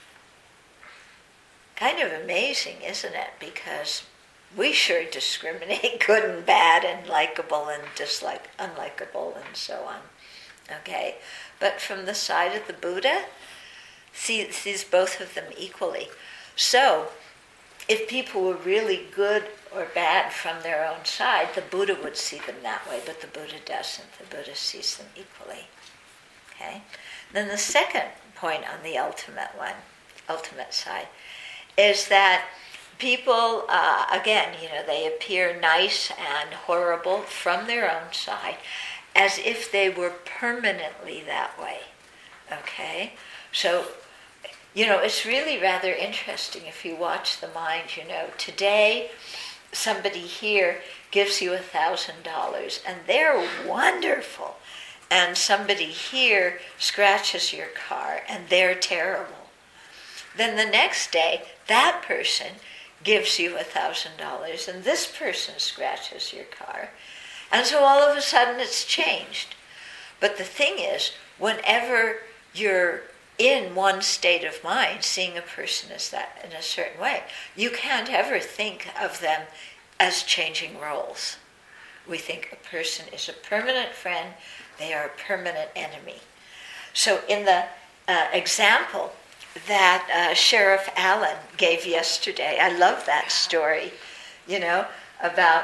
Kind of amazing, isn't it? Because we sure discriminate good and bad and likable and dislike, unlikable and so on. Okay? But from the side of the Buddha, see, sees both of them equally. So, if people were really good or bad from their own side, the Buddha would see them that way, but the Buddha doesn't. The Buddha sees them equally. Okay? Then the second point on the ultimate one, ultimate side, is that people, uh, again, you know, they appear nice and horrible from their own side, as if they were permanently that way. Okay? So, you know, it's really rather interesting if you watch the mind, you know, today somebody here gives you a thousand dollars and they're wonderful, and somebody here scratches your car and they're terrible. Then the next day, that person gives you a thousand dollars and this person scratches your car. And so all of a sudden it's changed. But the thing is, whenever you're in one state of mind, seeing a person as that in a certain way, you can't ever think of them as changing roles. We think a person is a permanent friend, they are a permanent enemy. So in the uh, example that uh, Sheriff Allen gave yesterday, I love that story, you know, about,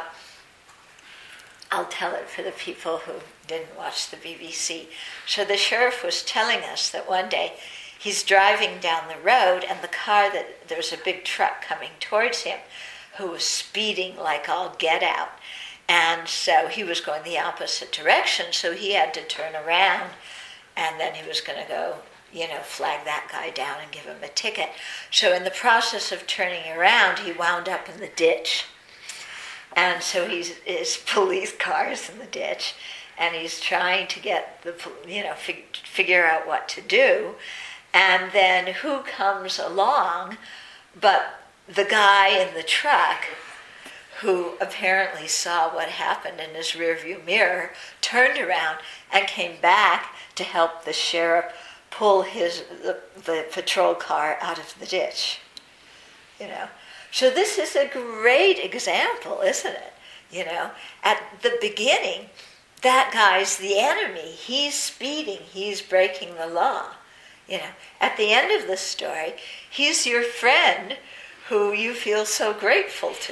I'll tell it for the people who didn't watch the B B C. So the sheriff was telling us that one day he's driving down the road and the car, that there was a big truck coming towards him who was speeding like all get out. And so he was going the opposite direction, so he had to turn around, and then he was going to go, you know, flag that guy down and give him a ticket. So in the process of turning around, he wound up in the ditch. And so he's, his police car's in the ditch, and he's trying to get the, you know, fig, figure out what to do. And then who comes along but the guy in the truck who apparently saw what happened in his rearview mirror, turned around and came back to help the sheriff pull his the, the patrol car out of the ditch. You know, so this is a great example, isn't it? You know, at the beginning, that guy's the enemy. He's speeding. He's breaking the law. You know, at the end of the story, he's your friend who you feel so grateful to.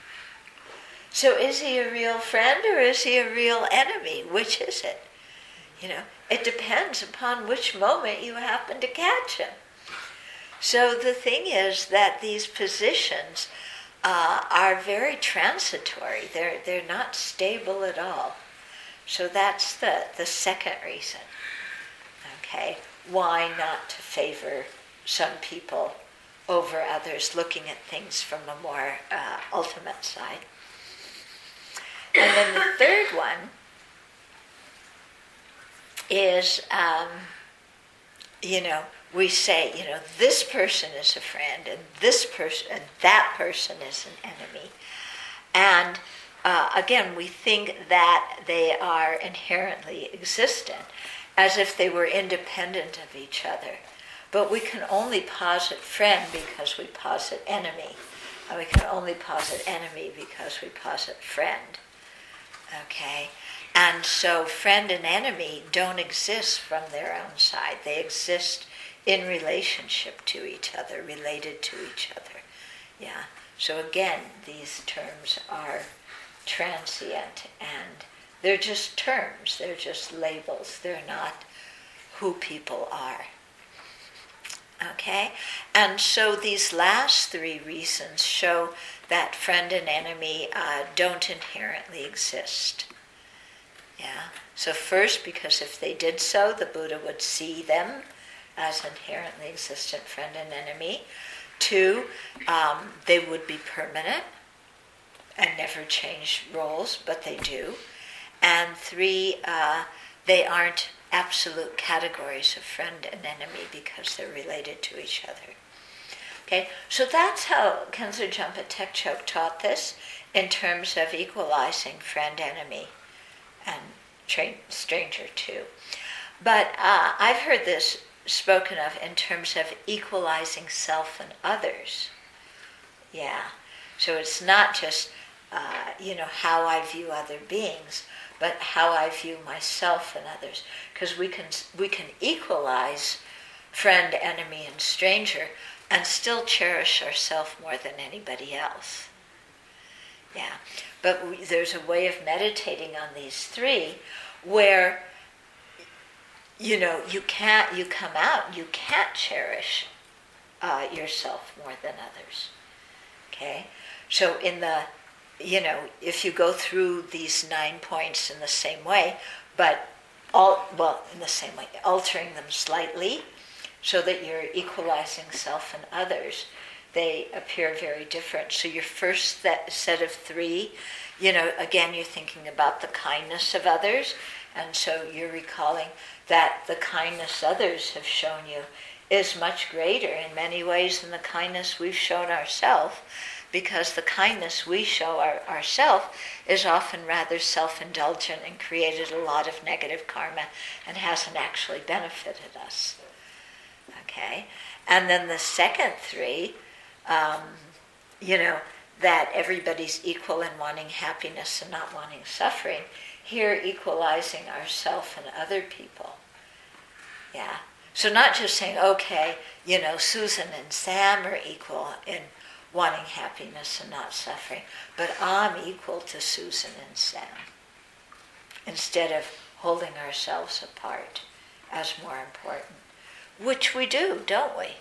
So is he a real friend or is he a real enemy? Which is it? You know, it depends upon which moment you happen to catch him. So the thing is that these positions uh, are very transitory. They're they're not stable at all. So that's the, the second reason. Okay, why not to favor some people over others, looking at things from a more uh, ultimate side? And then the third one is, um, you know, we say, you know, this person is a friend, and this person, and that person is an enemy. And uh, again, we think that they are inherently existent, as if they were independent of each other. But we can only posit friend because we posit enemy. And we can only posit enemy because we posit friend. Okay? And so friend and enemy don't exist from their own side. They exist in relationship to each other, related to each other. Yeah. So again, these terms are transient, and they're just terms. They're just labels. They're not who people are. Okay? And so these last three reasons show that friend and enemy uh, don't inherently exist. Yeah. So first, because if they did so, the Buddha would see them as inherently existent friend and enemy. Two, um, they would be permanent and never change roles, but they do. And three, uh, they aren't absolute categories of friend and enemy because they're related to each other. Okay, so that's how Khenzo Jampa Tekchok taught this in terms of equalizing friend-enemy and tra- stranger too. But uh, I've heard this spoken of in terms of equalizing self and others. Yeah, so it's not just, uh, you know, how I view other beings, but how I view myself and others. Because we can we can equalize friend, enemy, and stranger and still cherish ourselves more than anybody else. Yeah, but we, there's a way of meditating on these three where, you know, you can't, you come out, you can't cherish uh, yourself more than others. Okay? So in the, you know, if you go through these nine points in the same way, but all, well, in the same way, altering them slightly so that you're equalizing self and others, they appear very different. So your first set of three, you know, again, you're thinking about the kindness of others, and so you're recalling that the kindness others have shown you is much greater in many ways than the kindness we've shown ourselves, because the kindness we show our, ourselves is often rather self-indulgent and created a lot of negative karma and hasn't actually benefited us. Okay? And then the second three, um, you know, that everybody's equal in wanting happiness and not wanting suffering, here equalizing ourselves and other people. Yeah. So not just saying, okay, you know, Susan and Sam are equal in wanting happiness and not suffering, but I'm equal to Susan and Sam, instead of holding ourselves apart as more important, which we do, don't we?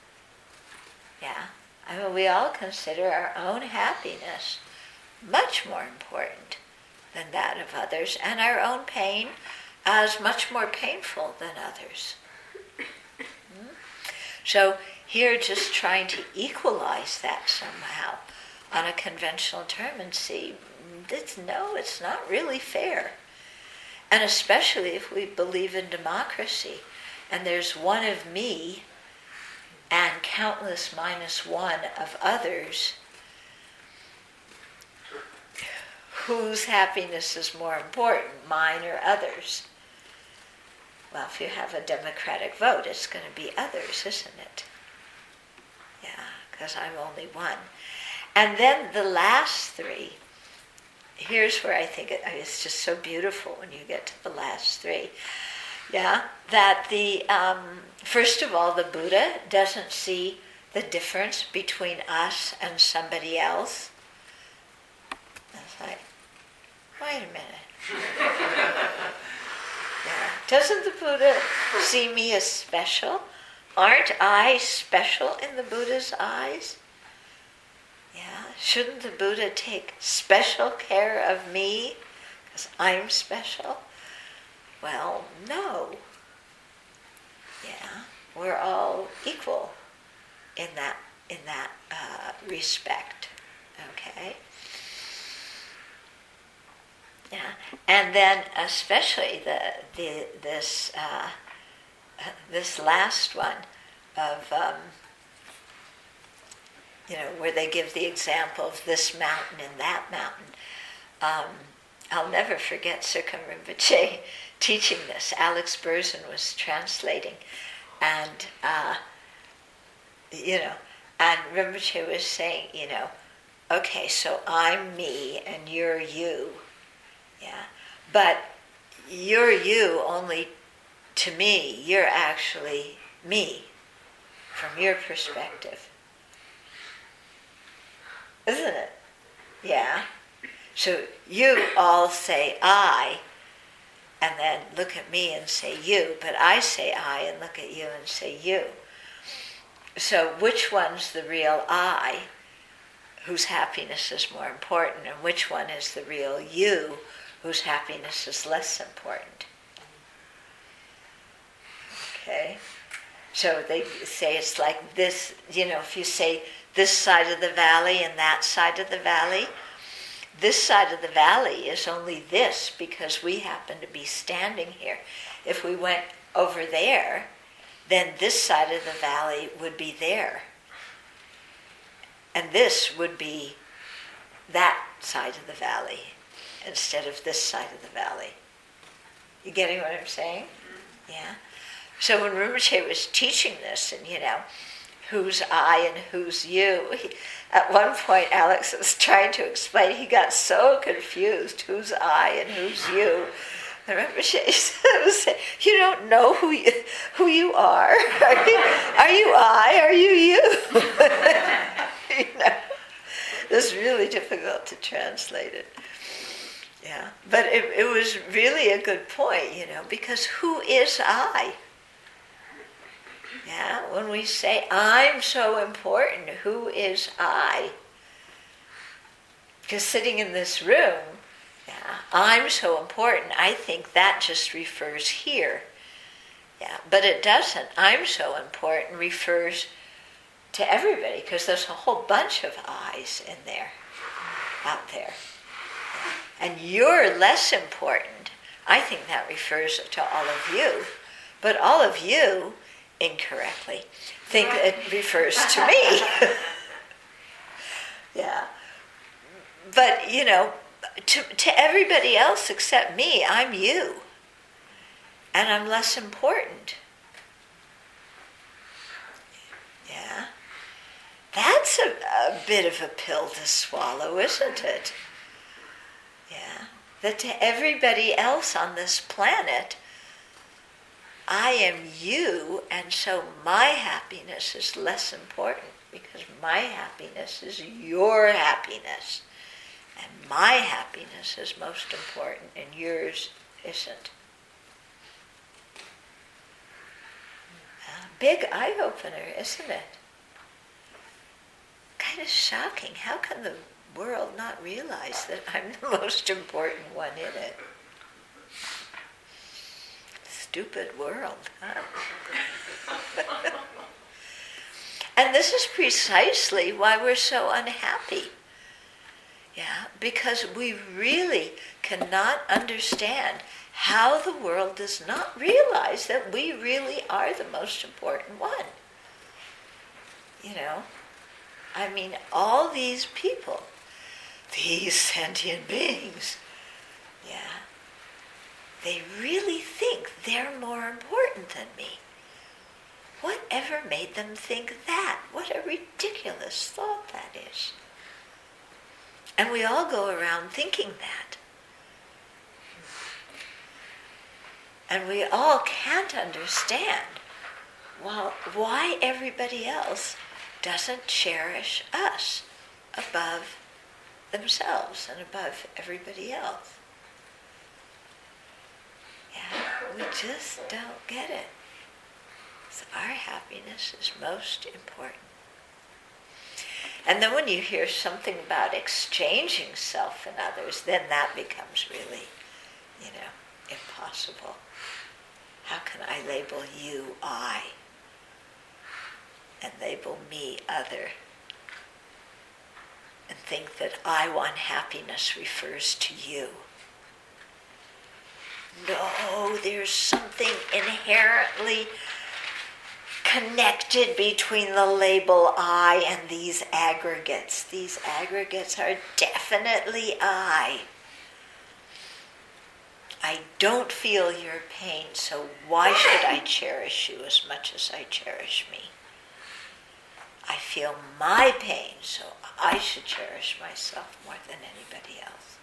Yeah. I mean, we all consider our own happiness much more important than that of others, and our own pain as much more painful than others. Hmm? So here, just trying to equalize that somehow on a conventional term and see, it's, no, it's not really fair. And especially if we believe in democracy, and there's one of me and countless minus one of others, whose happiness is more important, mine or others? Well, if you have a democratic vote, it's going to be others, isn't it? Yeah, because I'm only one. And then the last three, here's where I think it, it's just so beautiful when you get to the last three. Yeah, that the, um, first of all, the Buddha doesn't see the difference between us and somebody else. It's like, wait a minute. Yeah. Doesn't the Buddha see me as special? Aren't I special in the Buddha's eyes? Yeah. Shouldn't the Buddha take special care of me because I'm special? Well, no. Yeah, we're all equal in that in that uh, respect. Okay. Yeah, and then especially the the this uh, this last one of um, you know, where they give the example of this mountain and that mountain. Um, I'll never forget Sirkam Rinpoche teaching this. Alex Berzin was translating, and uh, you know, and Rinpoche was saying, you know, okay, so I'm me and you're you, yeah, but you're you only to me. You're actually me from your perspective, isn't it? Yeah. So you all say I, and then look at me and say you, but I say I and look at you and say you. So which one's the real I, whose happiness is more important, and which one is the real you, whose happiness is less important? Okay? So they say it's like this, you know, if you say this side of the valley and that side of the valley, this side of the valley is only this because we happen to be standing here. If we went over there, then this side of the valley would be there. And this would be that side of the valley instead of this side of the valley. You getting what I'm saying? Yeah. So when Rinpoche was teaching this, and you know, who's I and who's you, he, at one point Alex was trying to explain, he got so confused, who's I and who's you. And Rinpoche said, you don't know who you, who you are. Are you, are you I? Are you you? You know, it's really difficult to translate it. Yeah, but it, it was really a good point, you know, because who is I? Yeah, when we say, I'm so important, who is I? Because sitting in this room, yeah, I'm so important, I think that just refers here. Yeah, but it doesn't. I'm so important refers to everybody, because there's a whole bunch of I's in there, out there. Yeah. And you're less important. I think that refers to all of you. But all of you, incorrectly, think it refers to me. Yeah. But, you know, to, to everybody else except me, I'm you. And I'm less important. Yeah. That's a, a bit of a pill to swallow, isn't it? Yeah. That to everybody else on this planet, I am you, and so my happiness is less important because my happiness is your happiness. And my happiness is most important and yours isn't. A big eye-opener, isn't it? Kind of shocking. How can the world not realize that I'm the most important one in it? Stupid world, huh? And this is precisely why we're so unhappy. Yeah, because we really cannot understand how the world does not realize that we really are the most important one. You know, I mean, all these people, these sentient beings, yeah, they really think they're more important than me. Whatever made them think that? What a ridiculous thought that is. And we all go around thinking that. And we all can't understand well, why everybody else doesn't cherish us above themselves and above everybody else. Yeah, we just don't get it. So our happiness is most important. And then when you hear something about exchanging self and others, then that becomes really, you know, impossible. How can I label you I and label me other and think that I want happiness refers to you? No, there's something inherently connected between the label I and these aggregates. These aggregates are definitely I. I don't feel your pain, so why should I cherish you as much as I cherish me? I feel my pain, so I should cherish myself more than anybody else.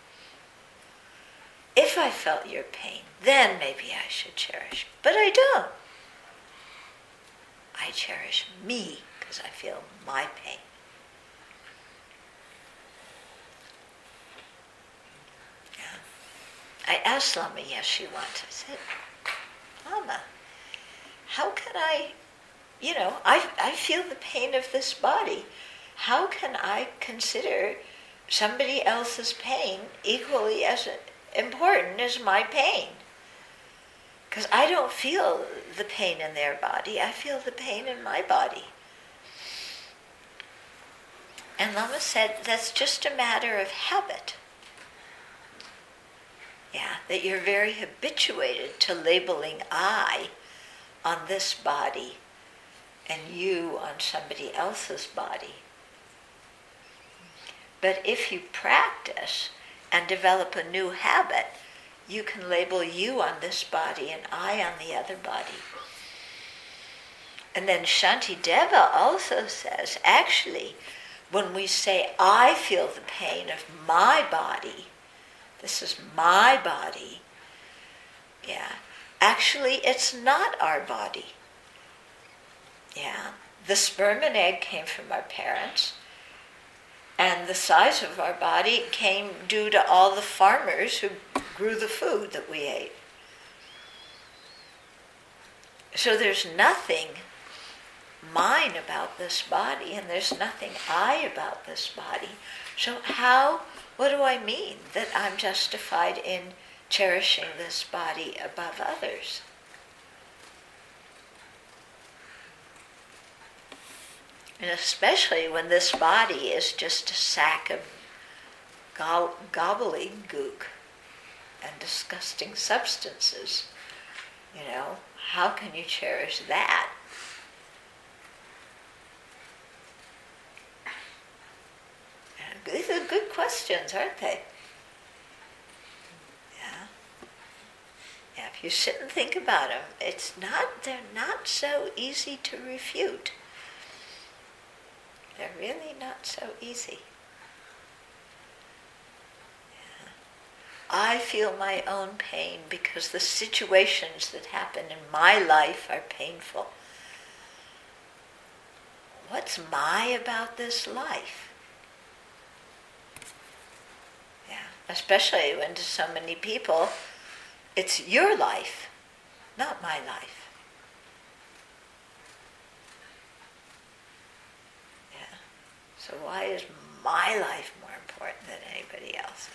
If I felt your pain, then maybe I should cherish, but I don't. I cherish me because I feel my pain. Yeah. I asked Lama Yeshe once, I said, Lama, how can I, you know, I, I feel the pain of this body. How can I consider somebody else's pain equally as important as my pain? Because I don't feel the pain in their body, I feel the pain in my body. And Lama said, that's just a matter of habit. Yeah, that you're very habituated to labeling I on this body and you on somebody else's body. But if you practice and develop a new habit, you can label you on this body and I on the other body. And then Shantideva also says, actually, when we say I feel the pain of my body, this is my body, yeah, actually it's not our body. Yeah, the sperm and egg came from our parents, and the size of our body came due to all the farmers who grew the food that we ate. So there's nothing mine about this body, and there's nothing I about this body. So how, what do I mean that I'm justified in cherishing this body above others? And especially when this body is just a sack of go- gobbledygook and disgusting substances. You know, how can you cherish that? And these are good questions, aren't they? Yeah. Yeah, if you sit and think about them, it's not, they're not so easy to refute. They're really not so easy. Yeah. I feel my own pain because the situations that happen in my life are painful. What's my about this life? Yeah, especially when to so many people, it's your life, not my life. So why is my life more important than anybody else's?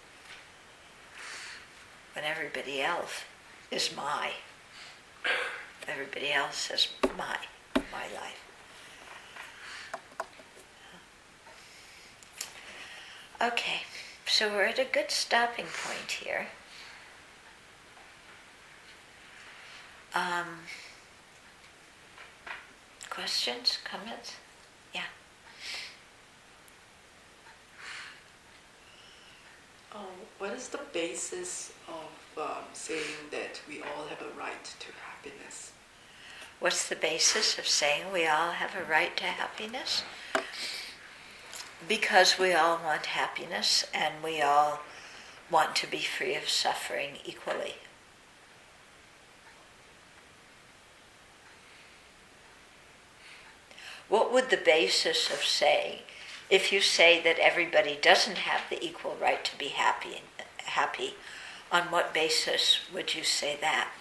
When everybody else is my. Everybody else is my, my life. Okay, so we're at a good stopping point here. Um, questions, comments? Yeah. Um, what is the basis of um, saying that we all have a right to happiness? What's the basis of saying we all have a right to happiness? Because we all want happiness and we all want to be free of suffering equally. What would the basis of saying, if you say that everybody doesn't have the equal right to be happy, happy, on what basis would you say that?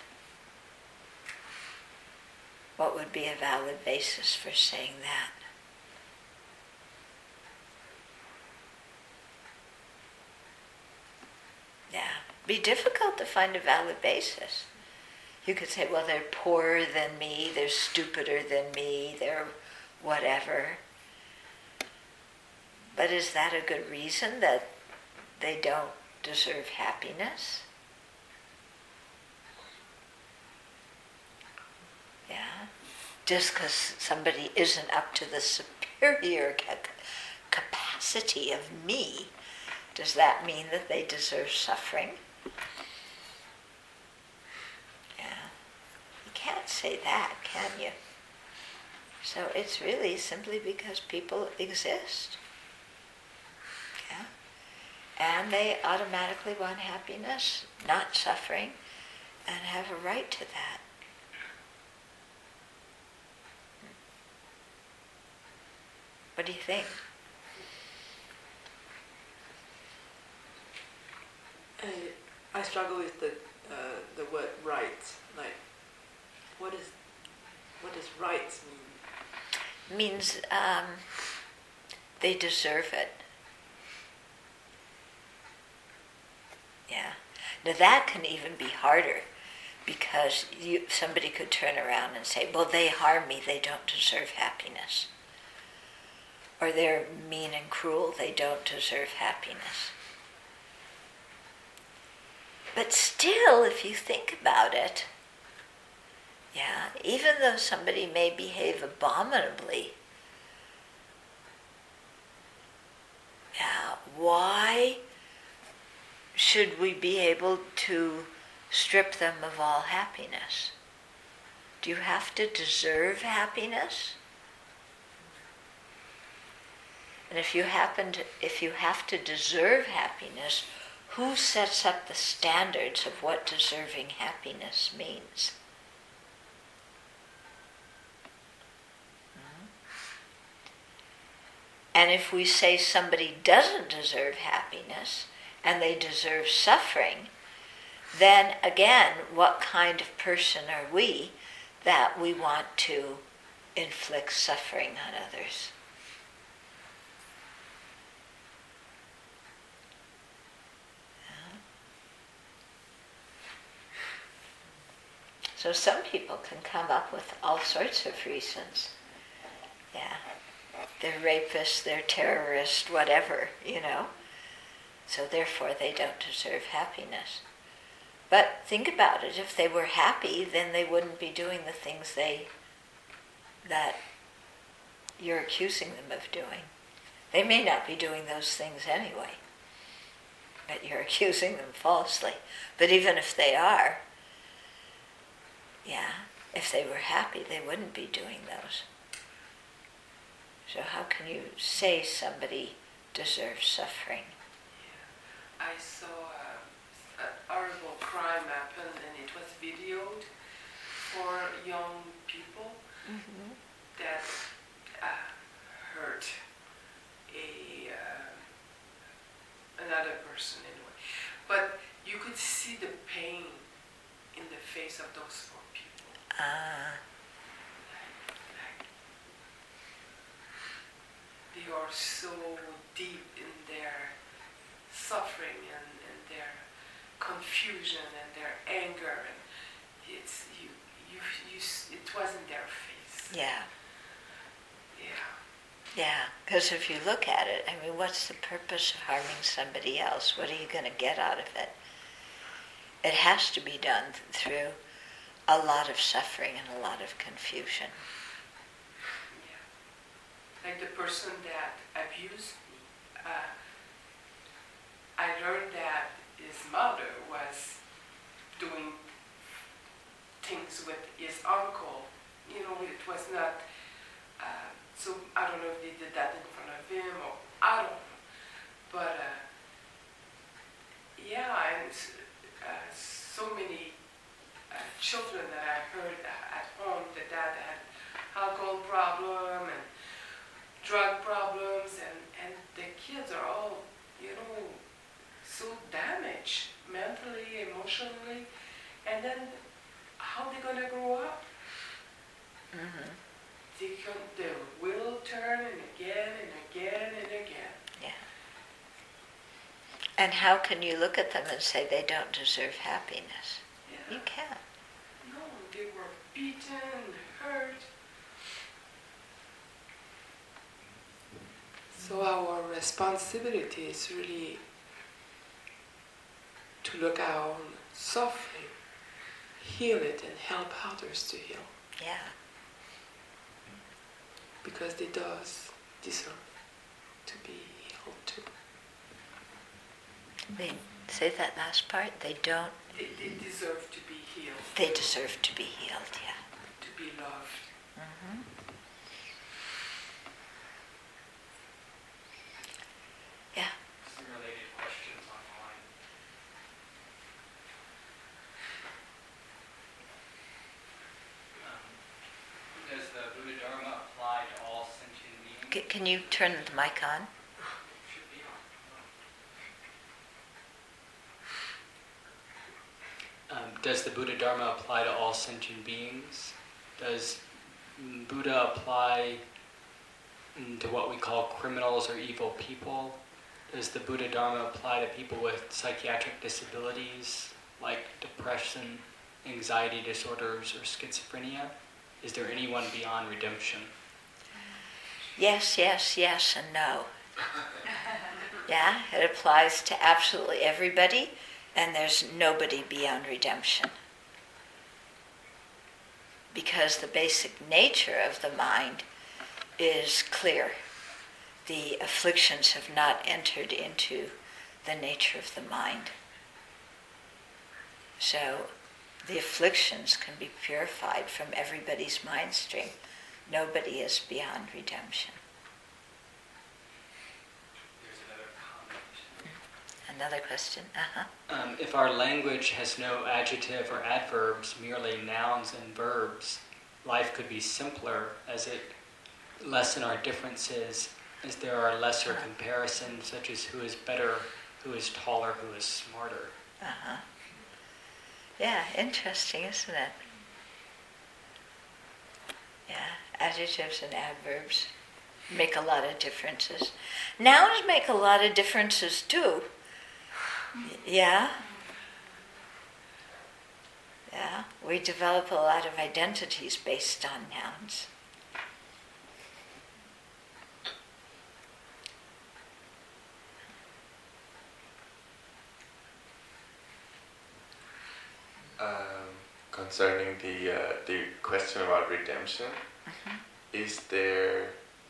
What would be a valid basis for saying that? Yeah, be difficult to find a valid basis. You could say, well, they're poorer than me, they're stupider than me, they're whatever. But is that a good reason that they don't deserve happiness? Yeah. Just because somebody isn't up to the superior ca- capacity of me, does that mean that they deserve suffering? Yeah. You can't say that, can you? So it's really simply because people exist. Yeah. And they automatically want happiness, not suffering, and have a right to that. What do you think? I, I struggle with the uh, the word right. Like, what is what does right mean? Means um, they deserve it. Yeah. Now that can even be harder, because you, somebody could turn around and say, well, they harm me, they don't deserve happiness. Or they're mean and cruel, they don't deserve happiness. But still, if you think about it, yeah, even though somebody may behave abominably, yeah, why should we be able to strip them of all happiness? Do you have to deserve happiness? And if you happen to, if you have to deserve happiness, who sets up the standards of what deserving happiness means? Hmm? And if we say somebody doesn't deserve happiness and they deserve suffering, then again, what kind of person are we that we want to inflict suffering on others? So some people can come up with all sorts of reasons. Yeah. They're rapists, they're terrorists, whatever, you know. So therefore they don't deserve happiness. But think about it, if they were happy, then they wouldn't be doing the things they that you're accusing them of doing. They may not be doing those things anyway, but you're accusing them falsely. But even if they are, yeah, if they were happy, they wouldn't be doing those. So how can you say somebody deserves suffering? Yeah. I saw uh, an horrible crime happen, and it was videoed for young people Mm-hmm. that uh, hurt a uh, another person anyway. But you could see the pain in the face of those four people. Ah, Like, they are so deep in their suffering and, and their confusion and their anger, and it's you, you, you, it wasn't their face. yeah, Yeah. yeah. Because if you look at it, I mean, what's the purpose of harming somebody else? What are you going to get out of it? It has to be done througa lot of suffering and a lot of confusion. Yeah. Like the person that abused me, uh, I learned that his mother was doing things with his uncle. You know, it was not, uh, so I don't know if they did that in front of him or I don't know. But uh, yeah, and uh, so many uh, children that I heard at home, the dad had alcohol problem and drug problems, and, and the kids are all, you know, so damaged mentally, emotionally, and then how they gonna grow up? Mm-hmm. They can, the wheel turn and again and again and again. Yeah. And how can you look at them and say they don't deserve happiness? Yeah. You can't. No. they were beaten, hurt. So our responsibility is really to look at our own suffering, heal it, and help others to heal. Yeah. Because they does deserve to be healed too. They say that last part. They don't. They, they deserve to be healed, They deserve to be healed. Yeah. to be loved. Mm-hmm. Yeah. Some related questions online. Um, does the Buddha Dharma apply to all sentient beings? C- can you turn the mic on? Should be on. Um, does the Buddha Dharma apply to all sentient beings? Does mm, Buddha apply mm, to what we call criminals or evil people? Does the Buddha Dharma apply to people with psychiatric disabilities like depression, anxiety disorders, or schizophrenia? Is there anyone beyond redemption? Yes, yes, yes, and no. Yeah, it applies to absolutely everybody, and there's nobody beyond redemption. Because the basic nature of the mind is clear. The afflictions have not entered into the nature of the mind. So the afflictions can be purified from everybody's mind stream. Nobody is beyond redemption. There's another comment. Another question? Uh-huh. Um, if our language has no adjective or adverbs, merely nouns and verbs, life could be simpler as it lessen our differences, as there are lesser comparisons, such as who is better, who is taller, who is smarter. Uh-huh. Yeah, interesting, isn't it? Yeah, adjectives and adverbs make a lot of differences. Nouns make a lot of differences too. Yeah. Yeah, we develop a lot of identities based on nouns. Um, concerning the uh, the question about redemption, Mm-hmm. is there,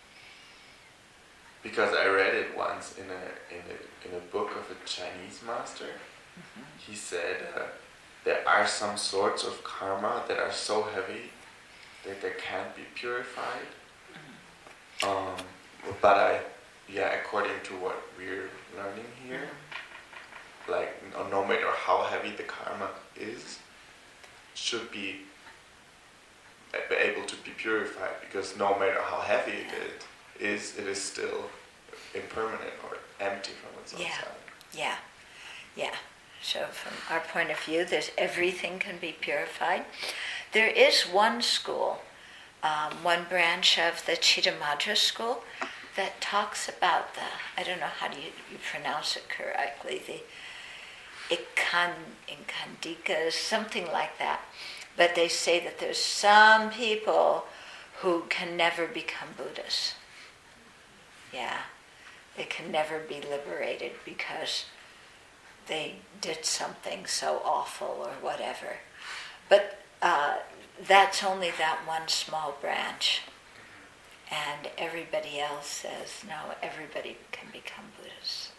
because I read it once in a in a in a book of a Chinese master, Mm-hmm. he said uh, there are some sorts of karma that are so heavy that they can't be purified. Mm-hmm. Um, but I, yeah, according to what we're learning here, like no, no matter how heavy the karma is, should be a- able to be purified, because no matter how heavy it is, it is still impermanent or empty from its own Yeah. side. Yeah, yeah. So from our point of view, there's everything can be purified. There is one school, um, one branch of the Chittamatra school that talks about the, I don't know how do you, you pronounce it correctly, the Ikan, Ikandikas, something like that. But they say that there's some people who can never become Buddhas. Yeah, they can never be liberated because they did something so awful or whatever. But uh, that's only that one small branch. And everybody else says, no, everybody can become Buddhas.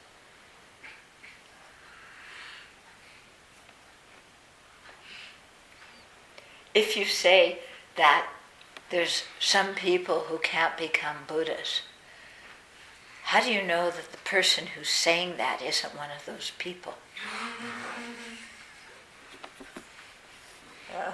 If you say that there's some people who can't become Buddhas, how do you know that the person who's saying that isn't one of those people? Yeah.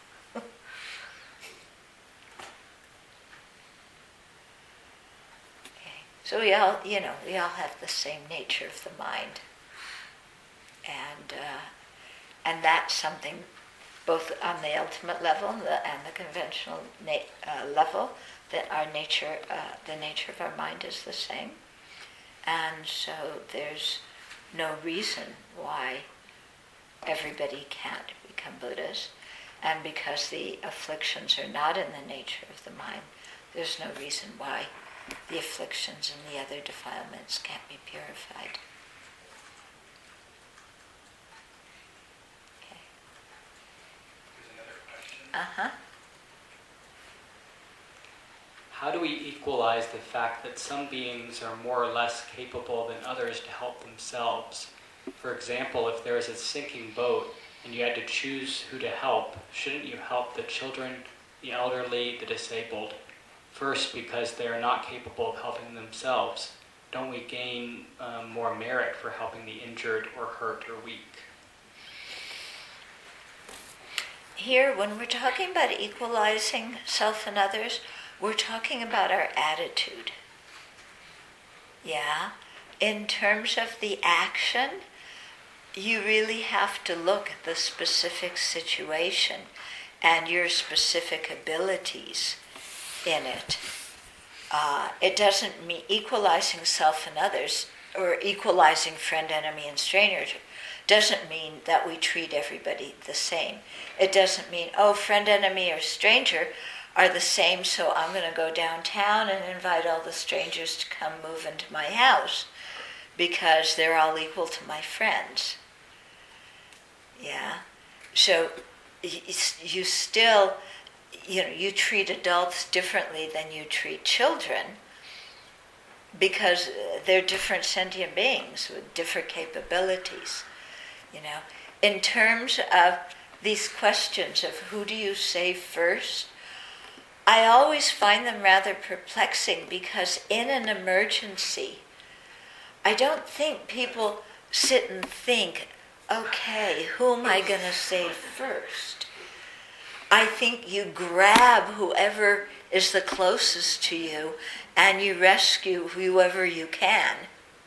Okay. So we all, you know, we all have the same nature of the mind, and uh, and that's something both on the ultimate level and the, and the conventional na- uh, level, that our nature, uh, the nature of our mind is the same. And so there's no reason why everybody can't become Buddhas. And because the afflictions are not in the nature of the mind, there's no reason why the afflictions and the other defilements can't be purified. Okay. Here's another question. Uh-huh. How do we equalize the fact that some beings are more or less capable than others to help themselves? For example, if there is a sinking boat and you had to choose who to help, shouldn't you help the children, the elderly, the disabled? First, because they are not capable of helping themselves. Don't we gain um, more merit for helping the injured or hurt or weak? Here, when we're talking about equalizing self and others, we're talking about our attitude. Yeah? In terms of the action, you really have to look at the specific situation and your specific abilities in it. Uh, it doesn't mean equalizing self and others, or equalizing friend, enemy, and stranger, doesn't mean that we treat everybody the same. It doesn't mean, oh, friend, enemy, or stranger are the same, so I'm going to go downtown and invite all the strangers to come move into my house because they're all equal to my friends. Yeah? So you still, you know, you treat adults differently than you treat children because they're different sentient beings with different capabilities. You know, in terms of these questions of who do you save first, I always find them rather perplexing because in an emergency, I don't think people sit and think, okay, who am I going to save first? I think you grab whoever is the closest to you and you rescue whoever you can.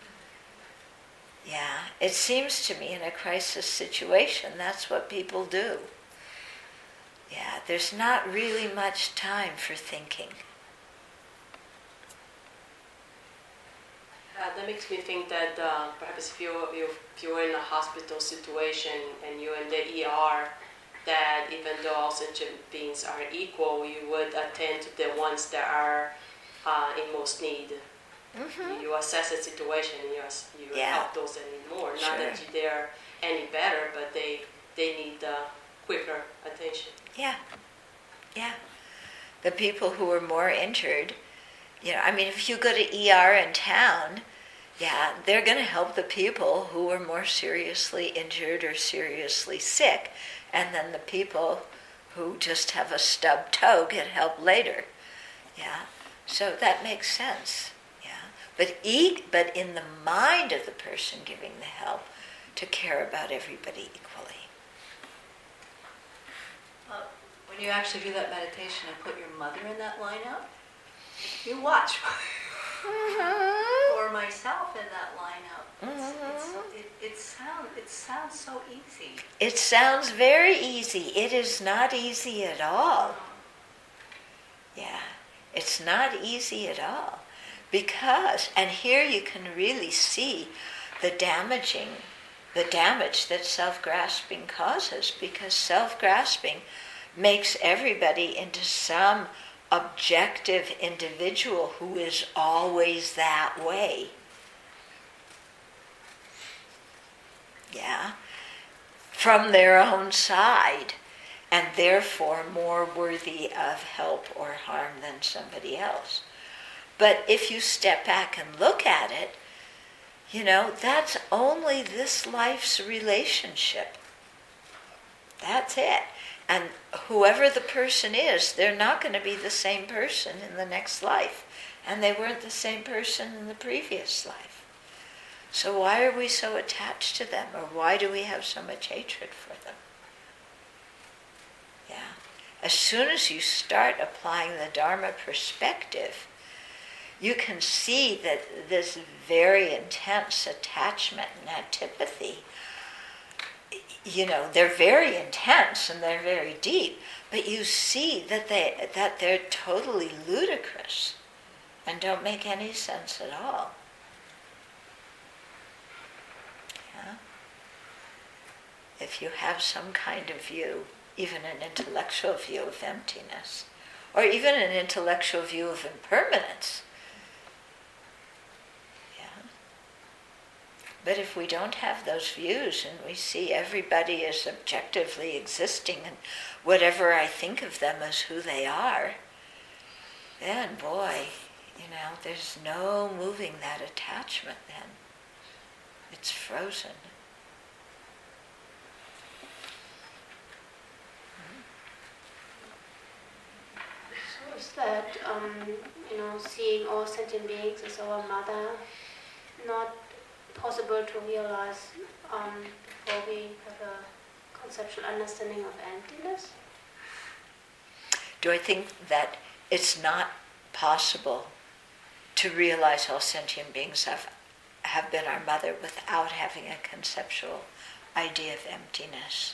Yeah, it seems to me in a crisis situation, that's what people do. Yeah, there's not really much time for thinking. Uh, that makes me think that uh, perhaps if you're, if you're in a hospital situation and you're in the E R, that even though all sentient beings are equal, you would attend to the ones that are uh, in most need. Mm-hmm. You assess the situation and you, you yeah. help those that need more. Sure. Not that they're any better, but they, they need uh, quicker attention. Yeah, yeah. The people who are more injured, you know, I mean, if you go to E R in town, yeah, they're going to help the people who are more seriously injured or seriously sick, and then the people who just have a stubbed toe get help later. Yeah, so that makes sense. Yeah, but eat, but in the mind of the person giving the help, to care about everybody equally. When you actually do that meditation and put your mother in that lineup, you watch. Or myself in that lineup. It's, Mm-hmm. it's, it, it, sound, it sounds so easy. It sounds very easy. It is not easy at all. Yeah, it's not easy at all. Because, and here you can really see the damaging, the damage that self-grasping causes, because self-grasping makes everybody into some objective individual who is always that way. Yeah, from their own side, and therefore more worthy of help or harm than somebody else. But if you step back and look at it, you know, that's only this life's relationship. That's it. And whoever the person is, they're not going to be the same person in the next life. And they weren't the same person in the previous life. So why are we so attached to them? Or why do we have so much hatred for them? Yeah. As soon as you start applying the Dharma perspective, you can see that this very intense attachment and antipathy, you know, they're very intense and they're very deep, but you see that they that they're totally ludicrous and don't make any sense at all. Yeah? If you have some kind of view even an intellectual view of emptiness, or even an intellectual view of impermanence. Yeah. But if we don't have those views and we see everybody as objectively existing and whatever I think of them as who they are, then boy, you know, there's no moving that attachment then. It's frozen. So is that, um, you know, seeing all sentient beings as our mother not possible to realize um, before we have a conceptual understanding of emptiness? Do I think that it's not possible to realize all sentient beings have, have been our mother without having a conceptual idea of emptiness?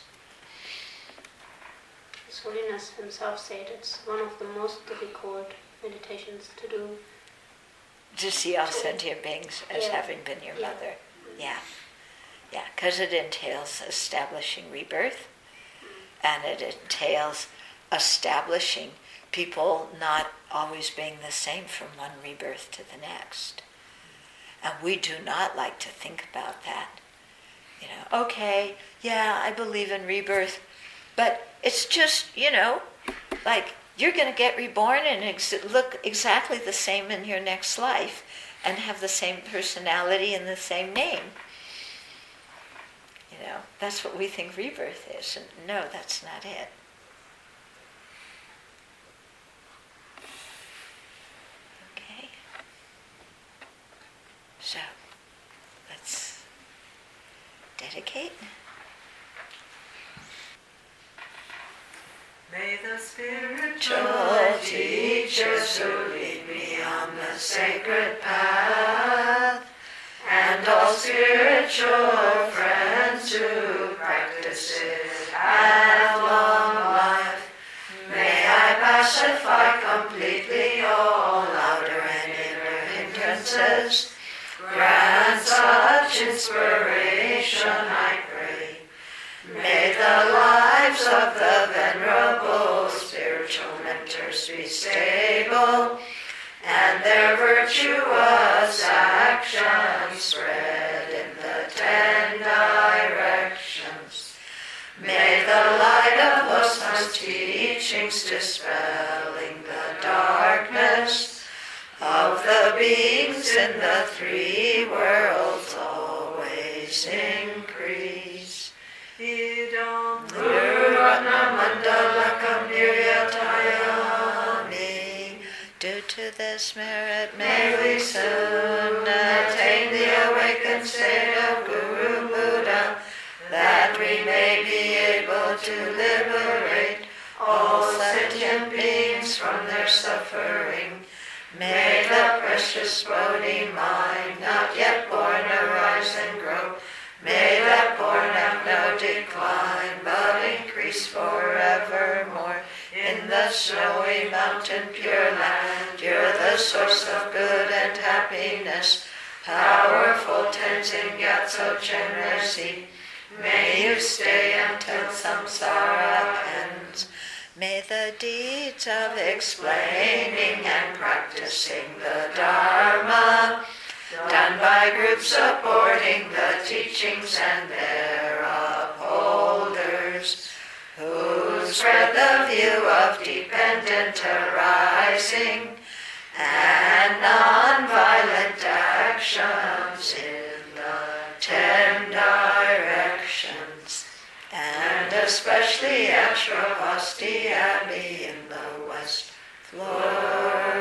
His Holiness himself said it's one of the most difficult meditations to do. To see all sentient beings as Yeah. having been your Yeah. mother. Yeah. Yeah, because it entails establishing rebirth, and it entails establishing people not always being the same from one rebirth to the next. And we do not like to think about that. You know, okay, yeah, I believe in rebirth, but it's just, you know, like you're going to get reborn and ex- look exactly the same in your next life and have the same personality and the same name. You know, that's what we think rebirth is. And no, that's not it. Okay. So, let's dedicate. May the spiritual teachers who lead me on the sacred path, and all spiritual friends who practice it have long life, may I pacify completely all outer and inner hindrances. Grant such inspiration, I pray. May the lives of the venerable spiritual mentors be stable, and their virtuous actions spread in the ten directions. May the light of those teachings dispelling the darkness of the beings in the three worlds always increase. Idam Guru Ratna Mandalakam Niryatayami. Due to this merit may we soon attain the awakened state of Guru Buddha, that we may be able to liberate all sentient beings from their suffering. May the precious Bodhi mind not yet born arise and grow. May that born have no decline, but increase forevermore. In the snowy mountain pure land, you're the source of good and happiness, powerful Tenzin Gyatso Chenrezig. May you stay until samsara ends. May the deeds of explaining and practicing the Dharma, done by groups supporting the teachings and their upholders, who spread the view of dependent arising and non-violent actions in the ten directions, and especially at Shravasti Abbey in the West Floor.